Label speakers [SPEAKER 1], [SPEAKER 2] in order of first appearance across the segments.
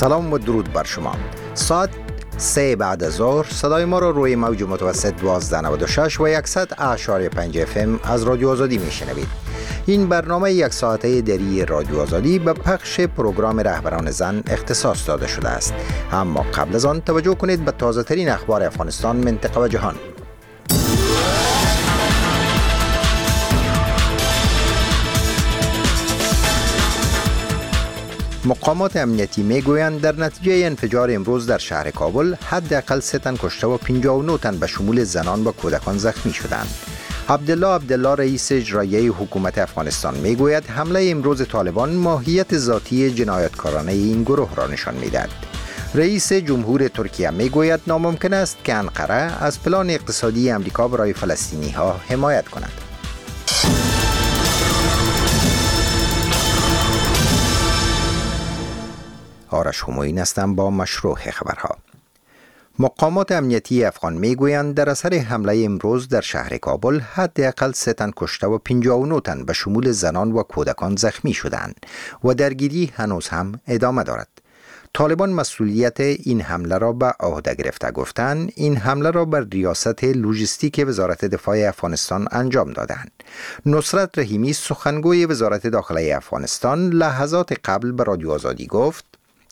[SPEAKER 1] سلام و درود بر شما. ساعت 3 بعد از ظهر صدای ما را روی موج متوسط 1296 و 100.5 FM از رادیو آزادی میشنوید. این برنامه یک ساعته دری رادیو آزادی به پخش پروگرام رهبران زن اختصاص داده شده است. اما قبل از آن توجه کنید به تازه ترین اخبار افغانستان، منطقه و جهان. مقامات امنیتی میگویند در نتیجه انفجار امروز در شهر کابل حداقل 3 تن کشته و 59 تن به شمول زنان و کودکان زخمی شدند. عبدالله رئیس اجرایی حکومت افغانستان میگوید حمله امروز طالبان ماهیت ذاتی جنایتکارانه این گروه را نشان میدهد. رئیس جمهور ترکیه میگوید ناممکن است که انقره از پلان اقتصادی امریکا برای فلسطینی ها حمایت کند. آرش همایون هستم با مشروع خبرها. مقامات امنیتی افغان میگویند در اثر حمله امروز در شهر کابل حداقل 3 تن کشته و 59 تن به شمول زنان و کودکان زخمی شدند و درگیری هنوز هم ادامه دارد. طالبان مسئولیت این حمله را به عهده گرفته گفتند این حمله را بر ریاست لوجستیک وزارت دفاع افغانستان انجام دادند. نصرت رحیمی سخنگوی وزارت داخله افغانستان لحظات قبل به رادیو آزادی گفت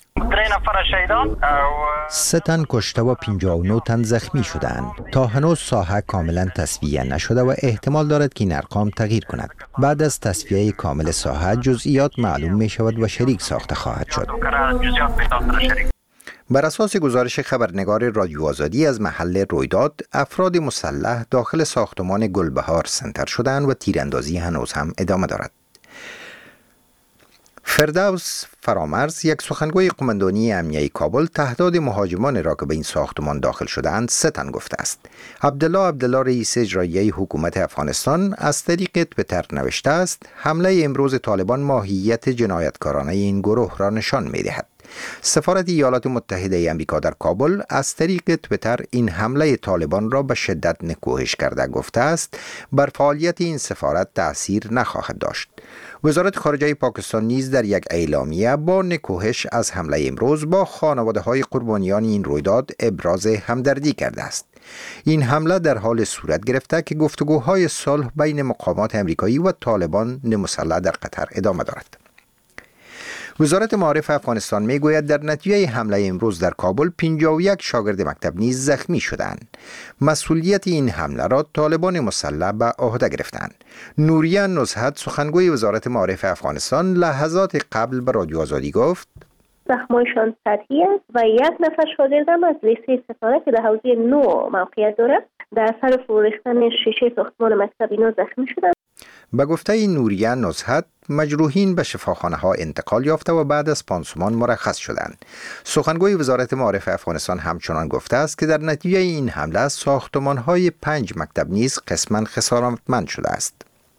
[SPEAKER 1] 3 تن کشته و 59 تن زخمی شدند. تا هنوز ساحه کاملا تصفیه نشده و احتمال دارد که این ارقام تغییر کند. بعد از تصفیه کامل ساحه جزئیات معلوم می شود و شریک ساخته خواهد شد. بر اساس گزارش خبرنگار رادیو آزادی از محل رویداد، افراد مسلح داخل ساختمان گلبهار سنتر شدند و تیراندازی هنوز هم ادامه دارد. فردوس فرامرز، یک سخنگوی قماندانی امنیه کابل، تعداد مهاجمان را که به این ساختمان داخل شدند 3 تن گفته است. عبدالله رئیس اجرایی حکومت افغانستان از طریق تویتر نوشته است حمله امروز طالبان ماهیت جنایتکارانه این گروه را نشان می‌دهد. سفارت ایالات متحده آمریکا در کابل از طریق تویتر این حمله طالبان را به شدت نکوهش کرده گفته است بر فعالیت این سفارت تأثیر نخواهد داشت. وزارت خارجه پاکستان نیز در یک اعلامیه با نکوهش از حمله امروز با خانواده‌های قربانیان این رویداد ابراز همدردی کرده است. این حمله در حال صورت گرفته که گفتگوهای صلح بین مقامات امریکایی و طالبان مسلح در قطر ادامه دارد. وزارت معارف افغانستان میگوید در نتیجه حمله امروز در کابل 51 شاگرد مکتب نیز زخمی شدند. مسئولیت این حمله را طالبان مسلح به عهده گرفتند. نوریه نزهت سخنگوی وزارت معارف افغانستان لحظات قبل به رادیو آزادی گفت
[SPEAKER 2] زخمایشان سطحی است و 1 نفر شاگردم از لیسه سفاره که در حوزه 9 موقعیت دارد در اثر فرو ریختن شیشه ساختمان مکتب اینا زخمی شدند.
[SPEAKER 1] به گفته نوریه نزهت مجروحین به شفاخانه ها انتقال یافته و بعد از پانسمان مرخص شدند. سخنگوی وزارت معارف افغانستان همچنان گفته است که در نتیجه این حمله ساختمان های 5 مکتب نیز قسماً خسارتمند شده است.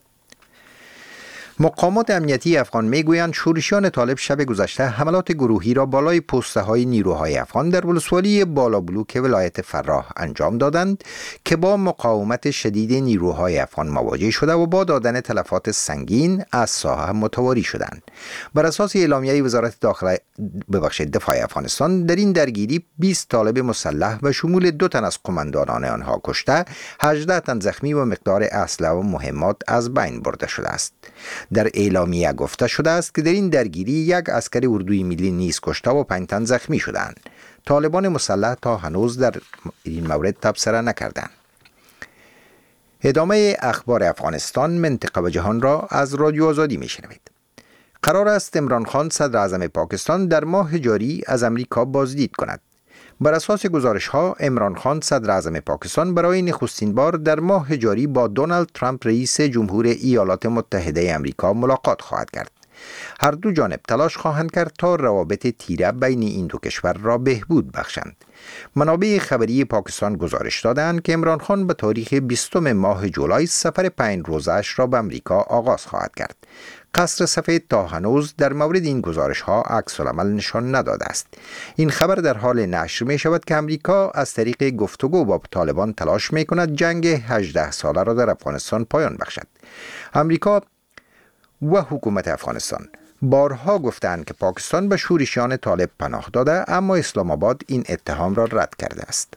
[SPEAKER 1] مقامات امنیتی افغان میگویند شورشیان طالب شب گذشته حملات گروهی را بالای پسته های نیروهای افغان در ولسوالی بالابلوک ولایت فراه انجام دادند که با مقاومت شدید نیروهای افغان مواجه شده و با دادن تلفات سنگین از ساحه متواری شدند. بر اساس اعلامیه وزارت دفاع افغانستان در این درگیری 20 طالب مسلح به شمول 2 تن از قماندانان آنها کشته، 18 تن زخمی و مقدار اسلحه و مهمات از بین برده شده است. در اعلامیه گفته شده است که در این درگیری 1 عسکر اردوی ملی نیز کشته و 5 تن زخمی شدند. طالبان مسلح تا هنوز در این مورد تبصره نکردند. ادامه اخبار افغانستان، منطقه و جهان را از رادیو آزادی میشنوید. قرار است عمران خان صدر اعظم پاکستان در ماه جاری از امریکا بازدید کند. بر اساس گزارش‌ها عمران خان صدر اعظم پاکستان برای نخستین بار در ماه جاری با دونالد ترامپ رئیس جمهور ایالات متحده آمریکا ملاقات خواهد کرد. هر دو جانب تلاش خواهند کرد تا روابط تیره بین این دو کشور را بهبود بخشند. منابع خبری پاکستان گزارش دادند که عمران خان به تاریخ 20 ماه جولای سفر 5 روزه‌اش را به آمریکا آغاز خواهد کرد. قصر سفید تا هنوز در مورد این گزارش ها عکس العمل نشان نداده است. این خبر در حال نشر می شود که امریکا از طریق گفتگو با طالبان تلاش می کند جنگ 18 ساله را در افغانستان پایان بخشد. امریکا و حکومت افغانستان بارها گفتند که پاکستان به شورشیان طالب پناه داده، اما اسلام آباد این اتهام را رد کرده است.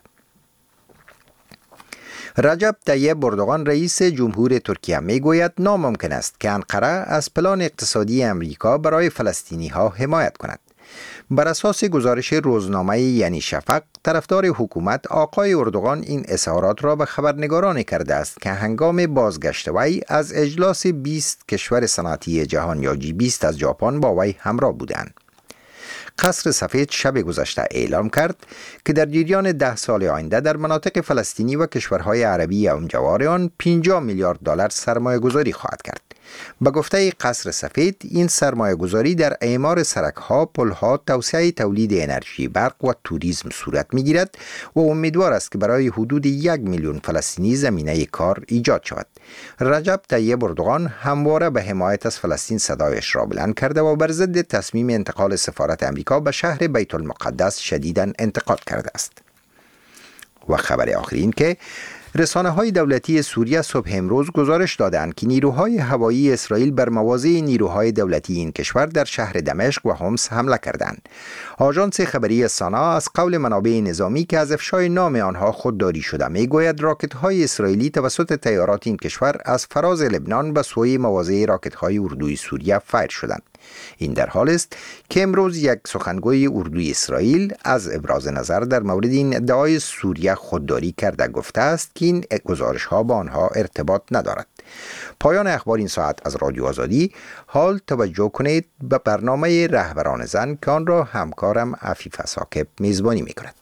[SPEAKER 1] رجب طیب اردوغان رئیس جمهور ترکیه می گوید ناممکن است که انقره از پلان اقتصادی امریکا برای فلسطینی ها حمایت کند. بر اساس گزارش روزنامه یعنی شفق، طرفدار حکومت آقای اردوغان این اظهارات را به خبرنگاران کرده است که هنگام بازگشت وی از اجلاس 20 کشور صنعتی جهان یا G20 از ژاپن با وی همراه بودند. قصر سفید شب گذشته اعلام کرد که در جریان 10 سال آینده در مناطق فلسطینی و کشورهای عربی اونجوار آن 50 میلیارد دلار سرمایه گذاری خواهد کرد. به گفته قصر سفید، این سرمایه گذاری در اعمار سرک‌ها، پل‌ها، توسعه تولید انرژی برق و توریسم صورت می‌گیرد و امیدوار است که برای حدود 1 میلیون فلسطینی زمینه کار ایجاد شود. رجب طیب اردوغان همواره به حمایت از فلسطین صدایش را بلند کرده و بر ضد تصمیم انتقال سفارت امریکا به شهر بیت المقدس شدیداً انتقاد کرده است. و خبر آخرین که رسانه‌های دولتی سوریه صبح امروز گزارش دادند که نیروهای هوایی اسرائیل بر مواضع نیروهای دولتی این کشور در شهر دمشق و حمص حمله کردند. آژانس خبری سانا از قول منابع نظامی که از افشای نام آنها خودداری شده میگوید راکت‌های اسرائیلی توسط طیارات این کشور از فراز لبنان به سوی مواضع راکت‌های اردوی سوریه فایر شدند. این در حال است که امروز یک سخنگوی اردوی اسرائیل از ابراز نظر در مورد این ادعای سوریه خودداری کرده گفته است که این گزارش ها با آنها ارتباط ندارد. پایان اخبار این ساعت از رادیو آزادی. حال توجه کنید به برنامه رهبران زن که آن را همکارم عفیفه ثاقب میزبانی میکند.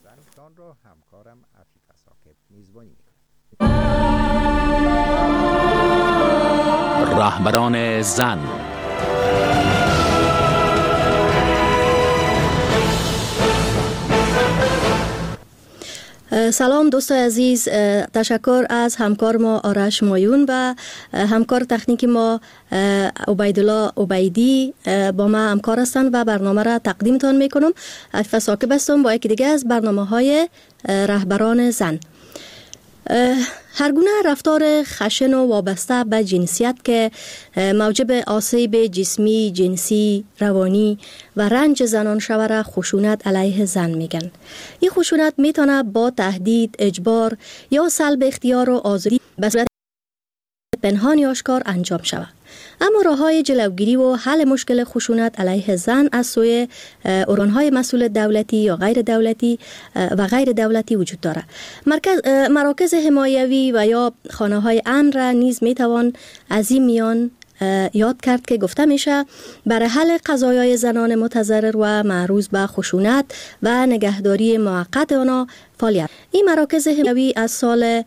[SPEAKER 3] رهبران زن.
[SPEAKER 4] سلام دوست عزیز، تشکر از همکار ما آرش مایون و همکار تکنیکی ما عبیدالله عبیدی با ما همکار هستند و برنامه را تقدیمتان میکنم. عفیفه ثاقب هستم با یکی دیگه از برنامه‌های رهبران زن. هر گونه رفتار خشن و وابسته به جنسیت که موجب آسیب جسمی، جنسی، روانی و رنج زنان شود خشونت علیه زن میگن. این خشونت میتونه با تهدید، اجبار یا سلب اختیار و آزادی به صورت پنهان یا آشکار انجام شود. اما راه‌های جلوگیری و حل مشکل خشونت علیه زن از سوی ارگان‌های مسئول دولتی یا غیر دولتی و غیر دولتی وجود دارد. مراکز حمایوی و یا خانه‌های امن را نیز میتوان از این میان یاد کرد که گفته میشه برای حل قضایای زنان متضرر و معروض به خشونت و نگهداری موقت آنها فعالیت. این مراکز حمایوی از سال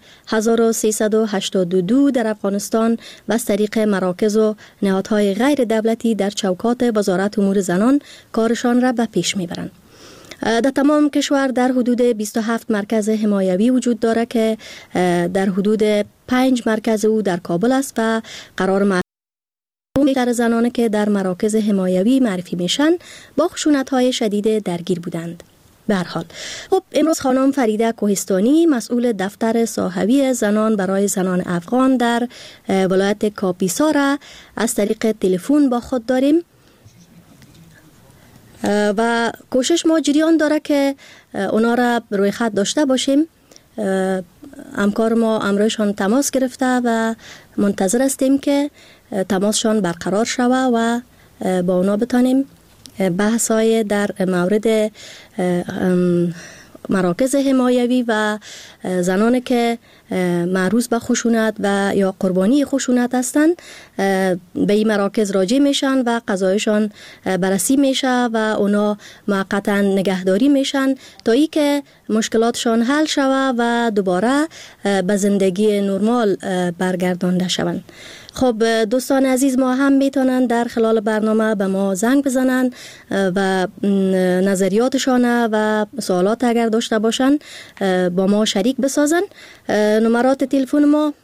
[SPEAKER 4] 1382 در افغانستان و از طریق مراکز و نهادهای غیر دولتی در چوکات وزارت امور زنان کارشان را به پیش میبرند. در تمام کشور در حدود 27 مرکز حمایوی وجود دارد که در حدود 5 مرکز او در کابل است و قرار بیشتر زنانی که در مراکز حمایوی معرفی میشن با خشونت‌های شدید درگیر بودند. به هر حال خب امروز خانم فریده کوهستانی مسئول دفتر ساحوی زنان برای زنان افغان در ولایت کاپیسا را از طریق تلفن با خود داریم و کوشش ما جریان داره که اونا را روی خط داشته باشیم. همکار ما امروزشان تماس گرفته و منتظر هستیم که تماسشان برقرار شود و با اونا بتانیم بحثای در مورد مراکز حمایوی و زنانی که معروض به خشونت و یا قربانی خشونت هستند به این مراکز راجع میشن و قضایشان بررسی میشه و اونا موقتا نگهداری میشن تا ای که مشکلاتشان حل شود و دوباره به زندگی نرمال برگردانده شوند. خب دوستان عزیز، ما هم میتونن در خلال برنامه به ما زنگ بزنن و نظریاتشان و سوالات اگر داشته باشن با ما شریک بسازن. نمرات تلفن ما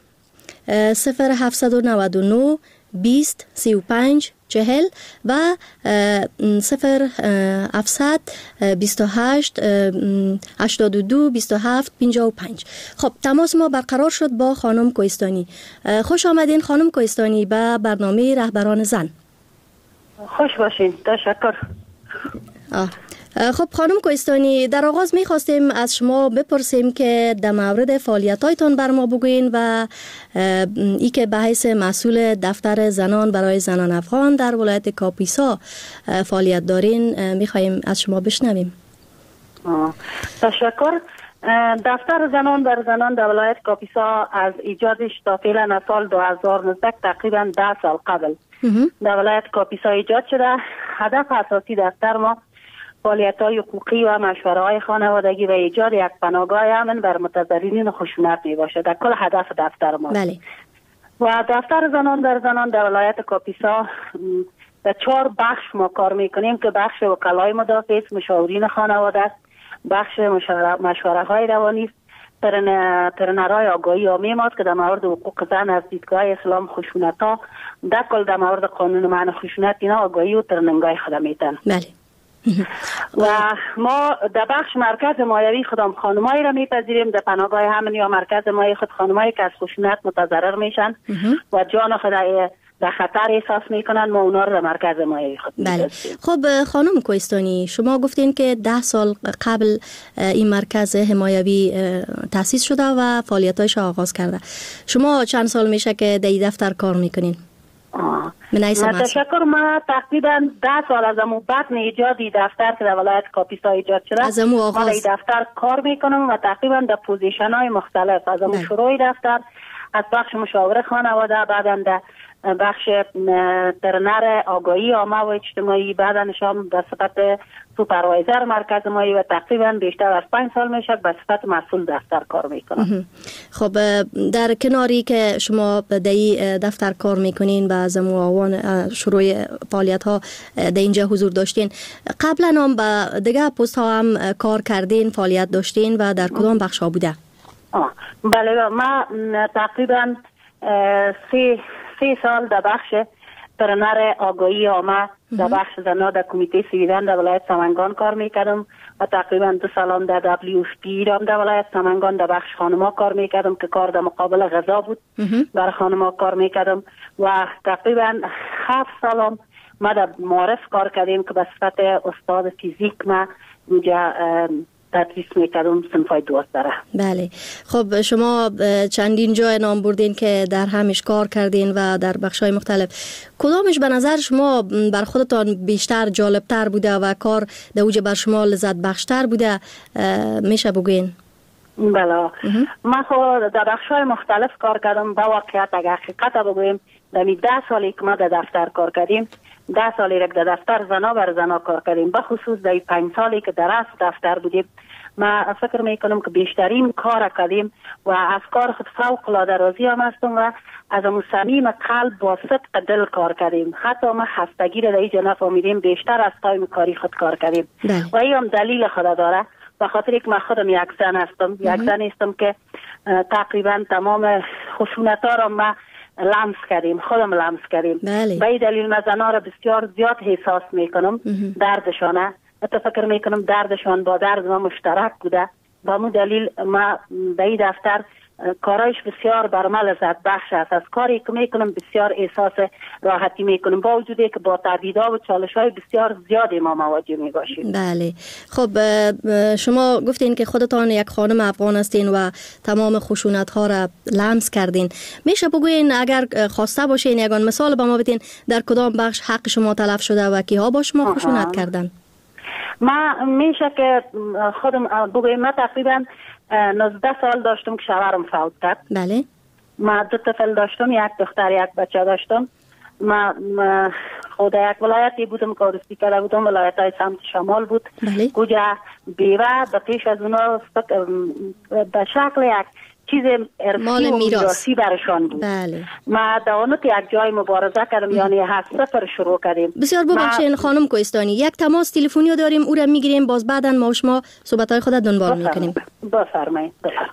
[SPEAKER 4] 0799 20 35 40 و 0700 28 82 27 55. خب تماس ما برقرار شد با خانم کوهستانی. خوش آمدین خانم کوهستانی به برنامه رهبران زن.
[SPEAKER 3] خوش باشین. تشکر.
[SPEAKER 4] خب خانم کوهستانی، در آغاز می‌خواستیم از شما بپرسیم که در مورد فعالیت‌هایتان بر ما بگوین و ای که به حیث مسئول دفتر زنان برای زنان افغان در ولایت کاپیسا فعالیت دارین می‌خوایم از شما بشنویم.
[SPEAKER 3] تشکر. دفتر زنان بر زنان در ولایت کاپیسا از ایجادش تا فعلا سال 2019 تقریبا 10 سال قبل در ولایت کاپیسا ایجاد شده. هدف اساسی دفتر ما فعالیت‌های حقوقی و مشوره‌های خانوادگی و ایجاد یک پناهگاه امن بر متضررین خشونت میباشد. در کل هدف دفتر ما.
[SPEAKER 4] بله.
[SPEAKER 3] و دفتر زنان در زنان در ولایت کاپیسا در 4 بخش ما کار میکنیم که بخش وکلای مدافع است، مشاورین خانواده است، بخش مشوره‌های روانی است، ترنرهای آگاهی عامی ماست که در مورد حقوق زن از دیدگاه اسلام خشونت‌ها در کل در مورد قانون منع خشونت اینا آگاهی و ترننگای خود میتن.
[SPEAKER 4] بله.
[SPEAKER 3] و ما در بخش مرکز مایوی خودم خانمایی را میپذیریم در پناهگاه امن یا مرکز مایوی خود خانمایی که از خشونت متضرر میشن و جان خود در خطر احساس میکنن، ما اونا رو در مرکز مایوی خود میپذیریم.
[SPEAKER 4] خب خانم کوهستانی، شما گفتین که 10 سال قبل این مرکز حمایوی تأسیس شده و فعالیتایش آغاز کرده. شما چند سال میشه که در این دفتر کار میکنین؟
[SPEAKER 3] تشکر. ما تقریبا 10 سال از امو بطن ایجادی دفتر که در ولایت کاپیسا ایجاد شده
[SPEAKER 4] از امو آغاز
[SPEAKER 3] ما در دفتر کار میکنم و تقریبا در پوزیشن های مختلف از امو شروع دفتر از بخش مشاور خانواده، بعدا در بخش ترنر آگاهی عامه و اجتماعی، بعدا شام به صفت سوپروایزر مرکز مایی و تقریبا بیشتر از 5 سال میشه به صفت مسئول دفتر کار میکنم.
[SPEAKER 4] خب در کناری که شما در دفتر کار میکنین و از آوان شروع فعالیت ها در اینجا حضور داشتین، قبلا هم به دیگه پست ها هم کار کردین، فعالیت داشتین و در کدام بخش ها بوده؟
[SPEAKER 3] بله، ما تقریبا 3 سال در بخش ترنر آگاهی عامه در بخش زنان در کمیته سویدن در ولایت سمنگان کار میکردم و تقریبا 2 سال در WFP ایران در ولایت سمنگان در بخش خانما کار میکردم که کار در مقابل غذا بود. برای خانما کار میکردم و تقریبا 7 سال ما در معارف کار کردیم که به صفت استاد فیزیک ما اونجا تدریس میکردم صنفای 12.
[SPEAKER 4] بله. خب شما چندین جای نام بردین که در همش کار کردین و در بخش‌های مختلف. کدامش به نظر شما بر خودتان بیشتر جالبتر بوده و کار در اوج بر شما لذت بخشتر بوده میشه بگوین؟
[SPEAKER 3] بله. من خود در بخش‌های مختلف کار کردم. با واقعیت اگر حقیقت بگویم در 10 سالی که ما در دفتر کار کردیم، 10 سالی که در دفتر زنا بر زنا کار کردیم، به خصوص در 5 سالی که در دفتر بودیم، ما فکر میکنم که بیشترین کار کردیم و از کار خود فوق العاده راضی هستم و از صمیم قلب با صدق دل کار کردیم. حتی ما خستگی را در اینجا نفهمیدیم، بیشتر از تایم کاری خود کار کردیم. و این هم دلیل خود داره، به خاطر که من خودم یک زن هستم، یک زن هستم که تقریبا تمام خشونت‌ها را ما لمس کردیم، خودم لمس کردیم. به این دلیل من زنها را بسیار زیاد احساس میکنم، دردشانه. حتی فکر میکنم دردشان با درد ما مشترک بوده. با مو دلیل ما به این دفتر کارایش بسیار بر من لذت بخش است. از کاری که میکنم بسیار احساس راحتی میکنم، با وجودی که با تهدیدها و چالش‌های بسیار زیادی ما مواجه میباشیم.
[SPEAKER 4] بله. خب شما گفتین که خودتان یک خانم افغان هستین و تمام خشونت‌ها را لمس کردین. میشه بگوین اگر خواسته باشین یگان مثال با ما بدین در کدام بخش حق شما تلف شده و کیها با شما خشونت کردن؟
[SPEAKER 3] ما میشه که خودم بگویم ما تقریبا 19 سال داشتم که شوهرم فوت کرد.
[SPEAKER 4] بله.
[SPEAKER 3] ما 2 طفل داشتم، یک دختر یک بچه داشتم. ما خود یک ولایتی بودم که عروسی کرده بودم، ولایت های سمت شمال بود.
[SPEAKER 4] بله.
[SPEAKER 3] کجا بیوه به پیش از اونا به شکل یک چیز ارثی و میراثی برشان بود.
[SPEAKER 4] بله.
[SPEAKER 3] ما دانوت یک جای مبارزه کردم، یعنی 7-0 شروع کردیم.
[SPEAKER 4] بسیار ببخشید خانم کوهستانی، یک تماس تلفنی داریم، او را میگیریم، باز بعداً ما و شما صحبت‌های خود دنبال میکنیم.
[SPEAKER 3] بفرمایید.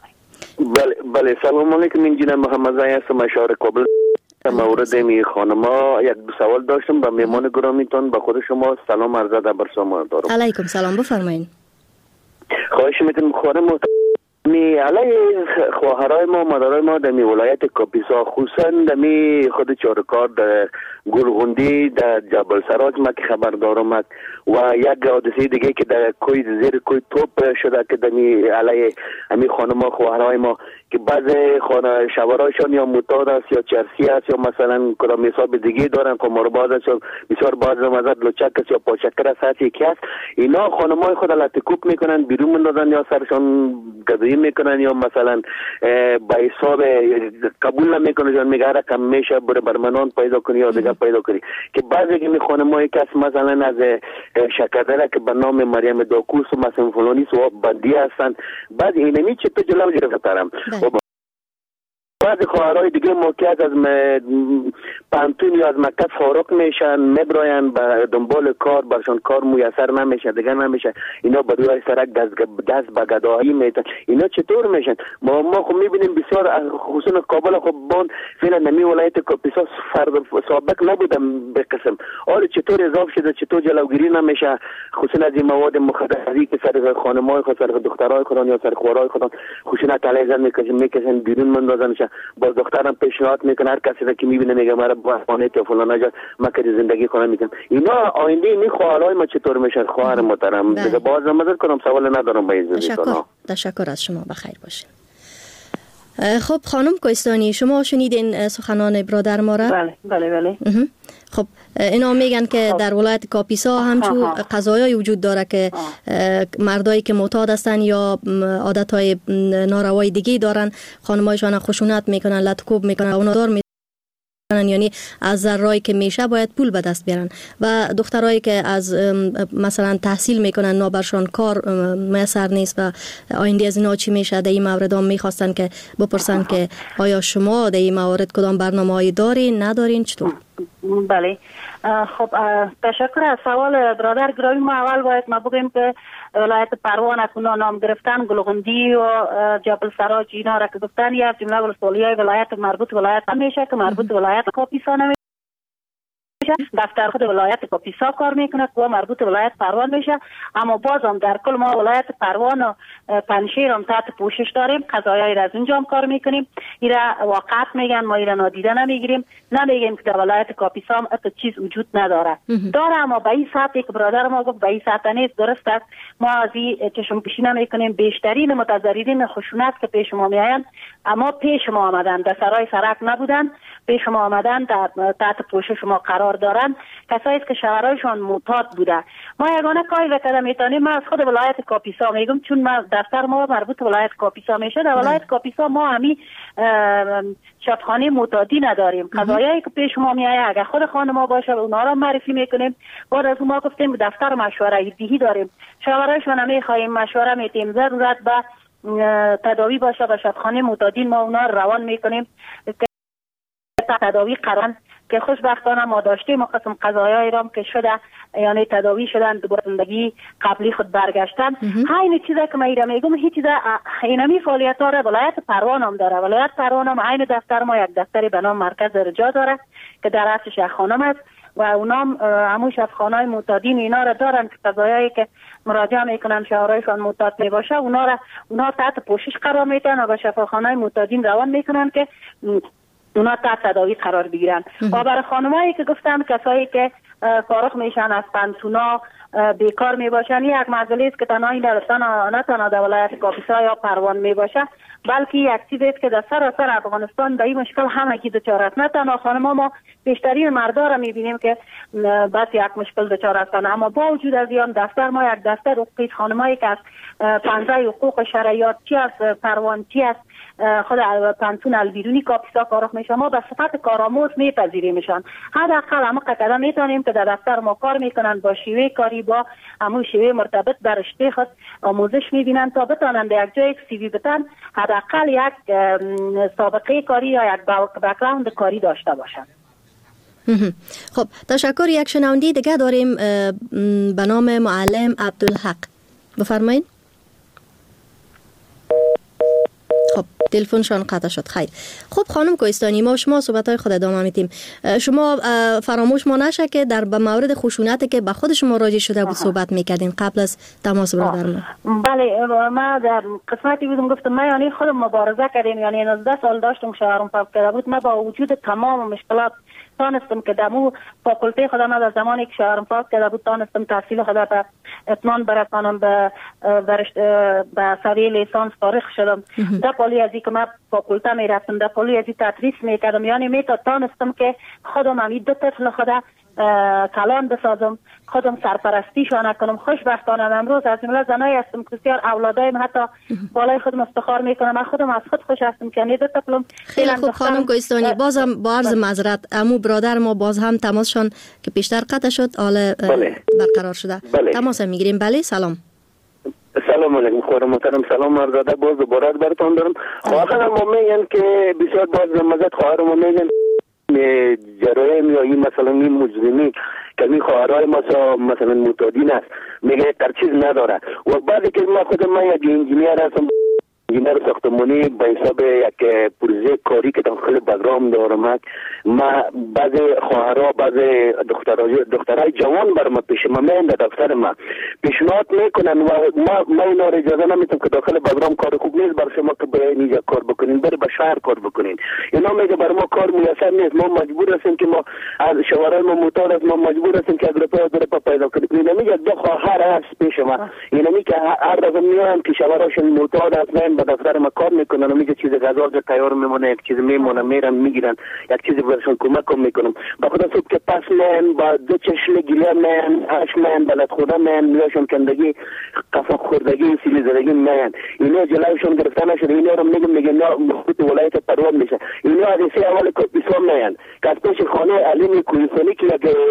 [SPEAKER 5] بله. سلام علیکم. انجینر محمد زایی هستم، مشاور کابل. مورد می خانما یک سوال داشتم به مهمان گرامیتون، به خود شما سلام عرض ادب بر شما دارم.
[SPEAKER 4] علیکم سلام، بفرمایید.
[SPEAKER 5] خواهش می‌کنم خانم علیه خواهرای ما مادرای ما در ولایت کاپیسا خصوصا در خود چارکار در گلغوندی در جبل سراج ما که خبر دارم و یک حادثه دیگه که در کوی زیر کوی توپ شده که در علیه امی خانم خواهرای ما که بعضی خانه شوارایشان یا معتاد است یا چرسی است یا مثلا کدام حساب دیگه دارن قمارباز است یا بسیار باز مزد لچک است یا پاچکر است هر یکی است. اینا خانمای خود لطکوب میکنن بیرون میندازن یا سرشان گدایی میکنن یا مثلا با حساب قبول نمیکنن جان میگه رقم میشه بره برمنان پیدا کنی یا دیگه پیدا کنی که بعضی که خانمای کس مثلا از شکردره که به نام مریم داکوس و مثلا فلانی سو بندی هستن بعد اینمی چه تو جلو گرفتارم بعضی خواهرای دیگه موقعیت از پانتون یا از مکتب فارغ میشن میبراین به دنبال کار برشان کار میسر نمیشه دیگه نمیشه اینا به روی سرک دست به گدایی میتن اینا چطور میشن ما خب میبینیم بسیار خصوصا کابل خب بان فعلا نمی ولایت کاپیسا سابق نبودم به قسم حالا چطور اضافه شده چطور جلوگیری نمیشه خصوصا از این مواد مخدری که سر خانمای خود سر دخترای خودان یا سر خوارای خودان خصوصا تلیزن میکشن بیرون مندازن باز دخترم پیشنهاد میکنه هر کسی که میبینه میگه مرا با خانه تو فلان جا ما که زندگی کنم میگم اینا آینده این خواهرای ما چطور میشن خواهر محترم دیگه باز مدد کنم سوال ندارم با این
[SPEAKER 4] تشکر از شما بخیر باشین. خب خانم کوهستانی شما شنیدین سخنان برادر ما را؟
[SPEAKER 3] بله.
[SPEAKER 4] خب اینا میگن که در ولایت کاپیسا همچون قضایایی وجود داره که مردایی که معتاد هستن یا عادتهای ناروای دیگه دارن خانمایشان خشونت میکنن لطکوب میکنن اونا دار یعنی از ذرایی که میشه باید پول به دست بیارن و دخترایی که از مثلا تحصیل میکنن نابرشان کار میسر نیست و آینده از اینا چی میشه در این مورد هم میخواستن که بپرسن که آیا شما در این موارد کدام برنامه‌ای دارین ندارین چطور؟
[SPEAKER 3] بله خب تشکر از سوال برادر گرامی. ما اول باید ما بگیم که ولایت پروان اکنون نام گرفتن گلغندی و جبل سراج اینا را که گفتن یا جمله ولسوالی‌های ولایت مربوط ولایت میشه که مربوط ولایت کاپیسا نمیشه. دفتر خود ولایت کاپیسا کار میکنه و مربوط ولایت پروان میشه اما بازم در کل ما ولایت پروان و پنشیر هم تحت پوشش داریم قضایایی را از اونجا هم کار میکنیم ایرا واقعیت میگن ما ایرا نادیده نمیگیریم نمیگیم که در ولایت کاپیسا هم ات چیز وجود نداره داره اما به این سطحی که برادر ما گفت به این سطح نیست درست است ما از این چشم پوشی نمیکنیم بیشترین متضررین خشونت که پیش ما میآیند اما پیش ما آمدن در سرای سرک نبودن پیش ما آمدن در تحت پوشش ما قرار دارن کسایی که شوهرایشان معتاد بوده ما یگانه کاری را کردم میتونیم ما از خود ولایت کاپیسا میگم چون ما دفتر ما مربوط ولایت کاپیسا میشه در ولایت کاپیسا ما همی شبخانه معتادی نداریم قضایایی که پیش ما میایه اگر خود خانه ما باشه اونا را معرفی میکنیم بعد از ما گفتیم دفتر مشوره دیهی داریم شوهرایشان هم میخواهیم مشوره میتیم ضرورت به تداوی باشه به شبخانه معتادی ما اونا روان میکنیم تداوی قرار که خوشبختانه ما داشتیم قسم قضایایی را که شده یعنی تداوی شدن دوباره زندگی قبلی خود برگشتن همین چیزا که من میگم هیچ چیز اینمی فعالیت ها را ولایت پروان هم داره ولایت پروان هم عین دفتر ما یک دفتری به نام مرکز رجا داره که در اصلش یک خانم است و اونام همون شبخانه‌های معتادین اینا را دارن که قضایایی که مراجعه میکنن شوهرایشان معتاد میباشه اونا تحت پوشش قرار میدن و به شفاخانه‌های معتادین روان میکنن که اونا تحت تداوی قرار بگیرن و برای خانمایی که گفتن کسایی که فارغ میشن از پنسونا بیکار میباشن یک مسئله است که تنها این نه تنها در ولایت کاپیسا یا پروان میباشه بلکه یک چیزی است که در سراسر افغانستان در این مشکل همگی دچار است نه تنها خانم‌ها ما بیشترین مردا را میبینیم که بس یک مشکل دچار هستند اما با وجود از این دفتر ما یک دفتر حقوقی خانمایی که از پنجه حقوق شرعیات چی است پروان چی است خود پنسون البیرونی کاپیسا کارخ میشه ما به صفت کارآموز میپذیریمشان حداقل اما قدم میتونیم که در دفتر ما کار میکنن با شیوه کاری با همون شیوه مرتبط بر رشته خود آموزش میبینن تا بتونن در یک جای سی وی بتن حداقل یک سابقه کاری یا یک بک‌گراند کاری داشته باشن.
[SPEAKER 4] خب تشکر. یک شنونده دیگه داریم به نام معلم عبدالحق بفرمایید. خب تلفنشان قطع شد. خیر. خب خانم کوهستانی، ما شما صحبت‌های خود ادامه میدیم. شما فراموش ما نشه که در مورد خشونتی که به خود شما راجع شده بود صحبت میکردین قبل از تماس برادر ما.
[SPEAKER 3] بله، ما در قسمتی بودم گفتم ما یعنی خودم مبارزه کردیم، یعنی 19 سال داشتم شوهرم فوت کرده بود. ما با وجود تمام مشکلات تانستم که دمو فاکولته خودم در زمانی که شوهرم فوت کرده بود تانستم تحصیل خودم به اتمام برسانم، به سویه لیسانس فارغ شدم. در پالی از که من فاکولته میرفتم، در پالی از تدریس میکردم، یعنی تانستم که خودم همی دو طفل خودم کلان بسازم، خودم سرپرستیشان کنم. خوشبختانه امروز از جمله زنایی هستم که بسیار اولادایم حتی بالای خودم افتخار میکنم. من خودم از خود خوش هستم که دو طفلم.
[SPEAKER 4] خیلی خوب خانم کوهستانی، بازم با عرض معذرت امو برادر ما باز هم تماسشان که پیشتر قطع شد حالا برقرار شده. تماس میگیریم. بله سلام.
[SPEAKER 5] سلام علیکم خورم محترم، سلام مرزاده، باز دوباره براتون دارم. خواهرم ما میگن که بسیار باز مزد خواهرم ما میگن جرایم یا این مثلا این مجرمی که این خواهرای مثلا معتادین است، میگه در چیز نداره. و بعدی که ما خودم یک انجینیر هستم، انجینیر ساختمانی به حساب یک پروژه کاری که داخل بگرام دارم. ما بعضی خواهرها بعضی دخترای جوان بر ما پیش ما میان در دفتر ما پیشنهاد میکنن و ما اینا را اجازه نمیتونم که داخل بگرام کار خوب نیست بر شما که به اینجا کار بکنین، بر به شهر کار بکنین. اینا میگه بر ما کار میسر نیست، ما مجبور هستیم که ما از شوهرای ما معتاد است، ما مجبور هستیم که اگرپا پیدا کنیم. اینا میگه دو خواهر هست پیش ما، اینا میگه هر روز میان که شوهراشون معتاد هستن به دفتر ما کار میکنن و میگه چیز غذا تیار میمونه، یک چیز میمونه میرن میگیرن، یک چیز برشون کمک میکنم. با خدا صبح که پس من با دو چشم گیله من اش من بلد خدا من میاشون کندگی قفا خوردگی سیلی زدگی من اینا جلوشون گرفتن نشده. اینا رو میگه نه مخبوط ولایت پروان میشه. اینا از سی اول کپیسان میان که از پیش خانه علیم کوهستانی که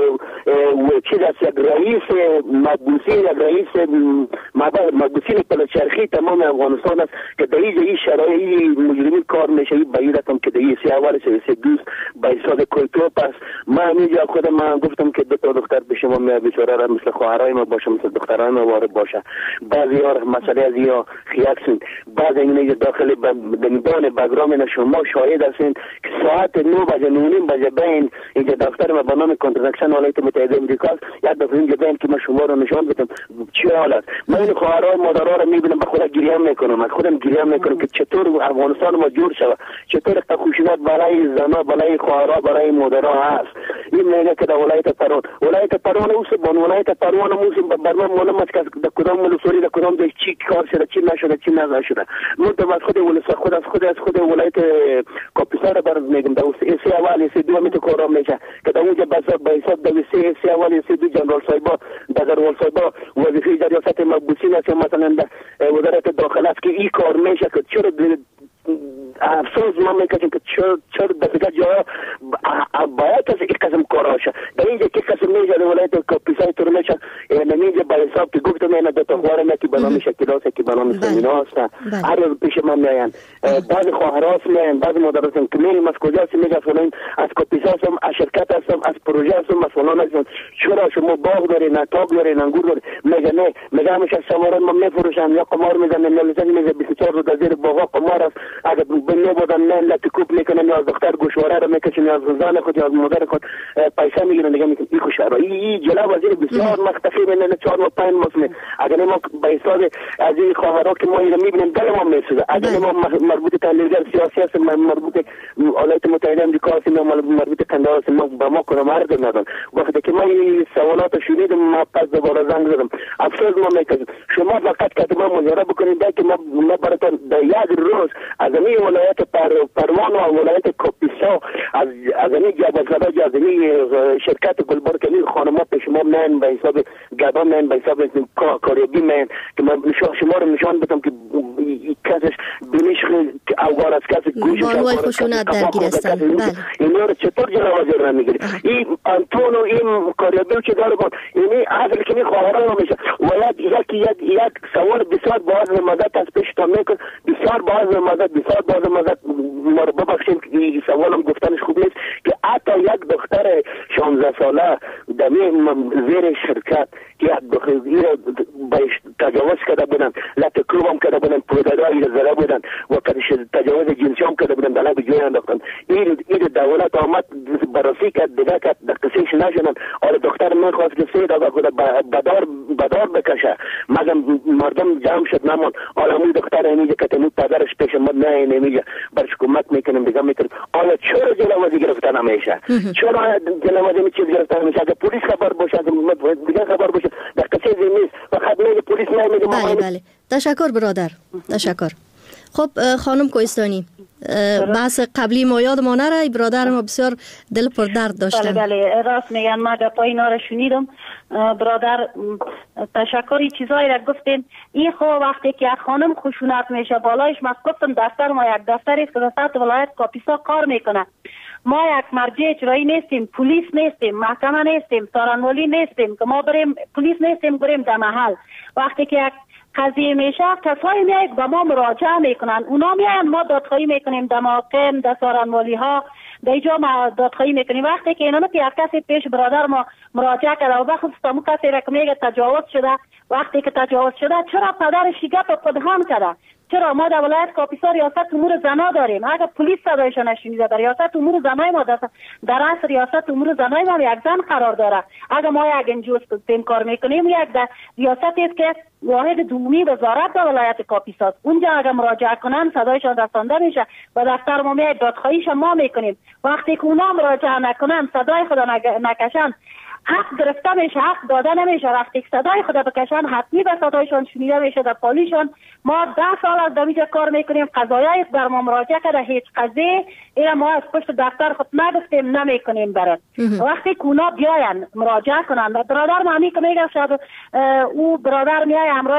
[SPEAKER 5] یک چیز از یک رئیس مبوسی یک رئیس مبوسی پلچرخی تمام افغانستان است که در این شرایط مجرمی کار میشه. باید که در سی اول سی دوست با حساب کویتو پس ما اینجا خودم گفتم که دو تا دختر به شما می بیچاره را مثل خواهرای ما باشه، مثل دخترای ما وارد باشه. بعضی ها مسئله از یا خیاکسین، بعضی اینجا داخل میدان بگرام شما شاهد هستین که ساعت 9 بجه 9 بجه بین اینجا دفتر ما با نام کنترکشن ولایت متحده امریکا یک دفعه اینجا بین که ما شما رو نشان بدم چه حال است. من این خواهرای مادرها رو میبینم به خودم گریه میکنم، از خودم گریه میکنم که چطور افغانستان ما جور شود، چطور خشونت برای زنا برای خواهرها برای مادرها هست. این میگه که در ولایت پروان اوس بن ولایت پروان موسی برنامه معلوم است که در کدام ولسوری در کدام جای چی کار شده چی نشده چی نشده. مردم از خود ولایت کاپیسا را بر میگم در سی اول سی دو میتو کارا میشه که در اونجا به حساب در سی اول سی دو جنرال صاحبا در صاحبا وظیفه ریاست مبوسین است مثلا در وزارت داخله است که این کار میشه که چرا افسوس ما میکنیم که چرا در دیگر جا باید از یک قسم کار شه. در اینجا که قسم میشه در ولایت کاپیسای تور میشه نمیجا با حساب که گفتم اینا دو تا خواره که به نام شکیلاس که به نام سمینا هستن هر روز پیش من میان. بعضی خواهرات میان، بعضی مدرسان که میریم از کجا هستی میگه فلان از کاپیسا هستم، از شرکت هستم، از پروژه هستم، از فلان هستم. چرا شما باغ دارین، اتاق دارین، انگور دارین؟ میگه نه، میگه همیشه سواران ما میفروشن یا قمار میزنن، نمیزنن. میگه 24 روز در زیر باغ قمار است، اگر بنو بودن نه لطکوب میکنن یا از دختر گوشواره رو میکشن یا از زن خود یا از مادر خود پیسه میگیرن. دیگه میگن این خوشحال این جلو وزیر بسیار مختفی من 4 و 5 مسلم. اگر ما به حساب از این خواهرها که ما اینو میبینیم دل ما میسوزه. اگر ما مربوط تحلیلگر سیاسی هستیم، مربوط ولایت متحده امریکا هستیم، مربوط قندهار هستیم، ما با ما کنم عرض ندارم. وقتی که ما این سوالات شنیدم ما پس دوباره زنگ زدم. افسوس ما میکنیم شما فقط که ما ماجرا بکنید که ما براتون در یک روز از این ولایت پروان و ولایت کاپیسا از این جبل از این شرکت گلبرگ خانما پیش ما من به حساب گدا من به حساب کاریابی من که من شما رو نشان بدم که کسش بینش اوار از کس گوشش
[SPEAKER 4] بانوای خشونت درگیر هستن.
[SPEAKER 5] اینا رو چطور جلوازی رو نمیگیری؟ این آنتون و این کاریابی که داره بود اینی اصل که این خواهران میشه و یک سوال بسیار باز مدت از پیش تا میکن بسیار باز مدت ما رو ببخشید که سوالم گفتنش خوب نیست که حتی یک دختر 16 ساله دمی زیر شرکت که یک دختر تجاوز کرده بودن، لطکروب هم کرده بودن، پودرهایی زده بودن و تجاوز بررسی کرد دیگه که قصهش نشنن. حالا دختر من خواست که 3 دقیقه بدار بکشه مگه مردم جمع شد نمون. حالا اون دختر اینجا که تنو پدرش پیش ما نه نمیگه برش کمک میکنیم دیگه میکنیم. حالا چرا جلوازی گرفتن نمیشه؟ چرا جلوازی می چیز گرفتن نمیشه؟ اگه پلیس خبر باشه دیگه خبر باشه در قصه نیست فقط میگه پلیس نمیگه.
[SPEAKER 4] بله تشکر برادر تشکر. خب خانم کوهستانی بحث قبلی ما یاد ما نره. برادر ما بسیار دل پر درد داشتن.
[SPEAKER 3] بله راست میگن. ما گپای اینا رو شنیدم. برادر تشکری چیزایی را گفتین. این خو وقتی که خانم خشونت میشه بالایش ما گفتم دفتر ما یک دفتری سیاست ولایت کاپیسا کار میکنه. ما یک مرجع اجرایی نیستیم، پلیس نیستیم، محکمه نیستیم، سارنوالی نیستیم که ما بریم پلیس نیستیم بریم در محل. وقتی که یک قضیه میشه کسایی میاید به ما مراجعه میکنن. اونا میاین ما دادخواهی میکنیم در محاکم در سارنوالی ها در اینجا ما دادخواهی میکنیم. وقتی که اینا که یک کسی پیش برادر ما مراجعه کرده و بخصوص همون کسی را که میگه تجاوز شده، وقتی که تجاوز شده چرا پدرش گپ پدهان کرده؟ چرا ما در ولایت کاپیسا ریاست امور زنا داریم؟ اگر پلیس صدایش نشنیده در ریاست امور زنای ما در اصل ریاست امور زنای ما یک زن قرار داره. اگر ما یک انجوز تیم کار میکنیم یک ریاستی است که واحد دومی وزارت در ولایت کاپیسا است. اونجا اگر مراجعه کنن صدایشان رسانده میشه و دفتر ما میاد دادخواهیش ما میکنیم. وقتی که اونا مراجعه نکنن صدای خود نکشن حق گرفته میشه، حق داده نمیشه. وقتی که صدای خود بکشن حتمی به صدایشان شنیده میشه در پالیشان. ما 10 سال از دمیجا کار میکنیم. قضایایی بر ما مراجعه کرده هیچ قضیه اینا ما از پشت دفتر خود نگفتیم نمیکنیم برات. وقتی که اونا بیاین مراجعه کنن برادر مامی که میگه شاید او برادر میای همراه